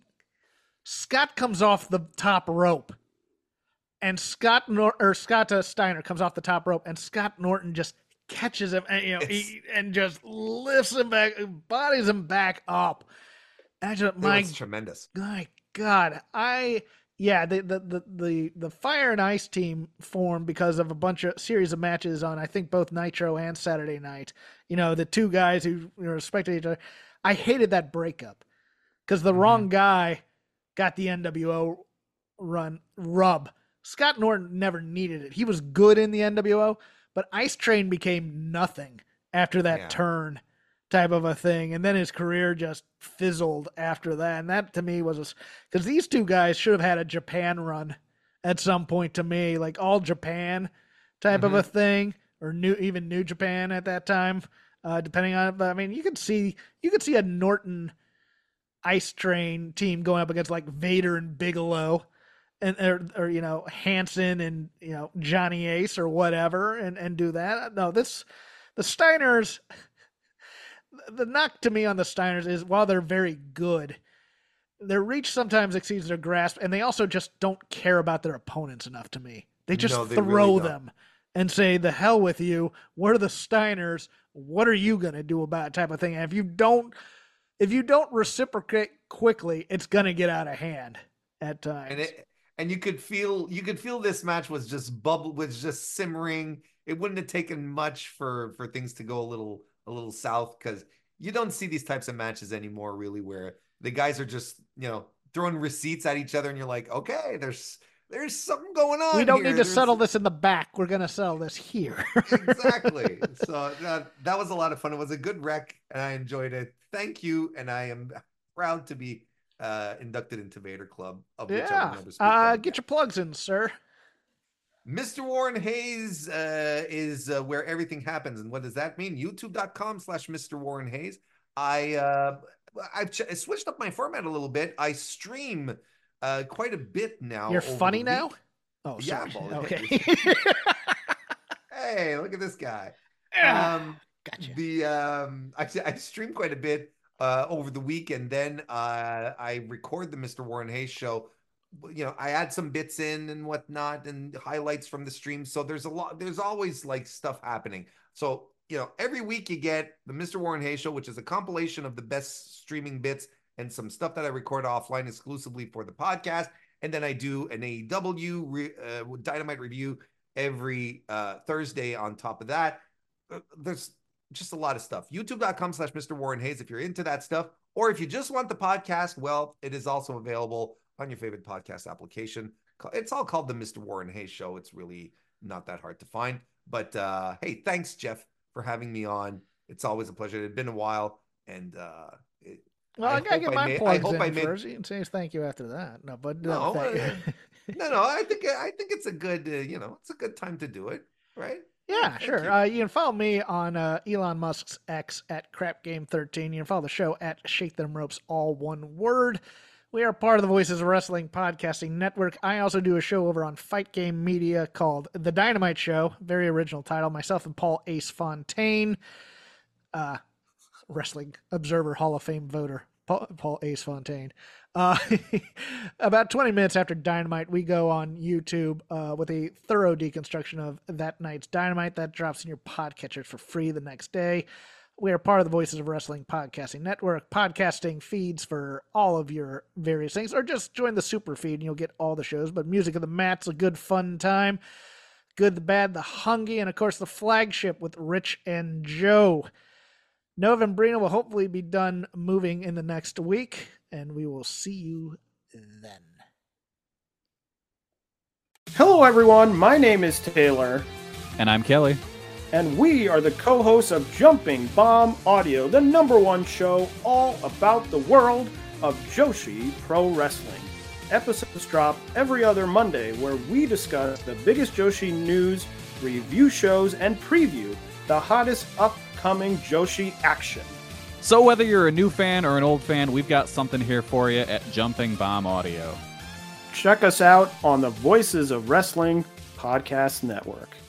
Scott comes off the top rope, and Scott Nor- or Scott uh, Steiner comes off the top rope, and Scott Norton just catches him, and you know, he, and just lifts him back, bodies him back up. And I just, my tremendous. My God, I yeah, the, the the the the Fire and Ice team formed because of a bunch of series of matches on I think both Nitro and Saturday Night. You know, the two guys who you know, respected each other. I hated that breakup because the mm-hmm. wrong guy got the N W O run rub. Scott Norton never needed it. He was good in the N W O, but Ice Train became nothing after that yeah. turn type of a thing. And then his career just fizzled after that. And that to me was because these two guys should have had a Japan run at some point to me, like all Japan type Mhm. of a thing, or new even New Japan at that time, uh, depending on. But I mean, you could see you could see a Norton Ice Train team going up against like Vader and Bigelow, and or, or you know Hanson and you know Johnny Ace or whatever, and and do that. No, this the Steiners. The knock to me on the Steiners is while they're very good, their reach sometimes exceeds their grasp, and they also just don't care about their opponents enough to me. They just No, they throw really don't. them and say, the hell with you. We're the Steiners. What are you going to do about it type of thing? And if you don't, if you don't reciprocate quickly, it's going to get out of hand at times. And it, and you could feel you could feel this match was just bubble was just simmering. It wouldn't have taken much for for things to go a little a little south, because you don't see these types of matches anymore, really, where the guys are just, you know, throwing receipts at each other, and you're like, okay, there's there's something going on. We don't here. need to There's... settle this in the back. We're going to settle this here. Exactly. So that, that was a lot of fun. It was a good rec, and I enjoyed it. Thank you, and I am proud to be uh, inducted into Vader Club. Of which I Yeah. will never speak Uh, on get again. your plugs in, sir. Mister Warren Hayes uh, is uh, where everything happens. And what does that mean? YouTube.com slash Mister Warren Hayes. I, uh, I've ch- switched up my format a little bit. I stream uh, quite a bit now. You're over funny the now? week. Oh, Yeah, sorry. well, Okay. Hey, look at this guy. Yeah. Um, Gotcha. the um, I, I stream quite a bit uh, over the week, and then uh, I record the Mister Warren Hayes show. You know, I add some bits in and whatnot, and highlights from the stream. So there's a lot. There's always like stuff happening. So you know, every week you get the Mister Warren Hayes show, which is a compilation of the best streaming bits and some stuff that I record offline exclusively for the podcast. And then I do an A E W re, uh, Dynamite review every uh, Thursday on top of that. Uh, there's just a lot of stuff. YouTube.com slash Mister Warren Hayes if you're into that stuff. Or if you just want the podcast, well, it is also available on your favorite podcast application. It's all called the Mister Warren Hayes Show. It's really not that hard to find. But uh, hey, thanks, Jeff, for having me on. It's always a pleasure. It had been a while, and uh, it, Well, I, I gotta hope get I my made- I plugs hope in I made- first. You can say thank you after that. No, but No, no, thank- uh, no, no. I think I think it's a good, uh, you know, it's a good time to do it, right? yeah, Thank sure. you. Uh, you can follow me on uh, Elon Musk's X at Crap Game thirteen. You can follow the show at Shake Them Ropes, all one word. We are part of the Voices of Wrestling Podcasting Network. I also do a show over on Fight Game Media called The Dynamite Show. Very original title. Myself and Paul Ace Fontaine, uh, Wrestling Observer Hall of Fame voter, Paul, Paul Ace Fontaine. Uh, about twenty minutes after Dynamite, we go on YouTube uh, with a thorough deconstruction of that night's Dynamite. That drops in your podcatcher for free the next day. We are part of the Voices of Wrestling Podcasting Network, podcasting feeds for all of your various things, or just join the super feed and you'll get all the shows. But Music of the Mat's a good fun time. Good, the Bad, the Hungy, and of course the Flagship with Rich and Joe. Novembrino will hopefully be done moving in the next week, and we will see you then. Hello, everyone. My name is Taylor, And I'm Kelly. and we are the co-hosts of Jumping Bomb Audio, the number one show all about the world of Joshi Pro Wrestling. Episodes drop every other Monday, where we discuss the biggest Joshi news, review shows, and preview the hottest upcoming Joshi action. So whether you're a new fan or an old fan, we've got something here for you at Jumping Bomb Audio. Check us out on the Voices of Wrestling Podcast Network.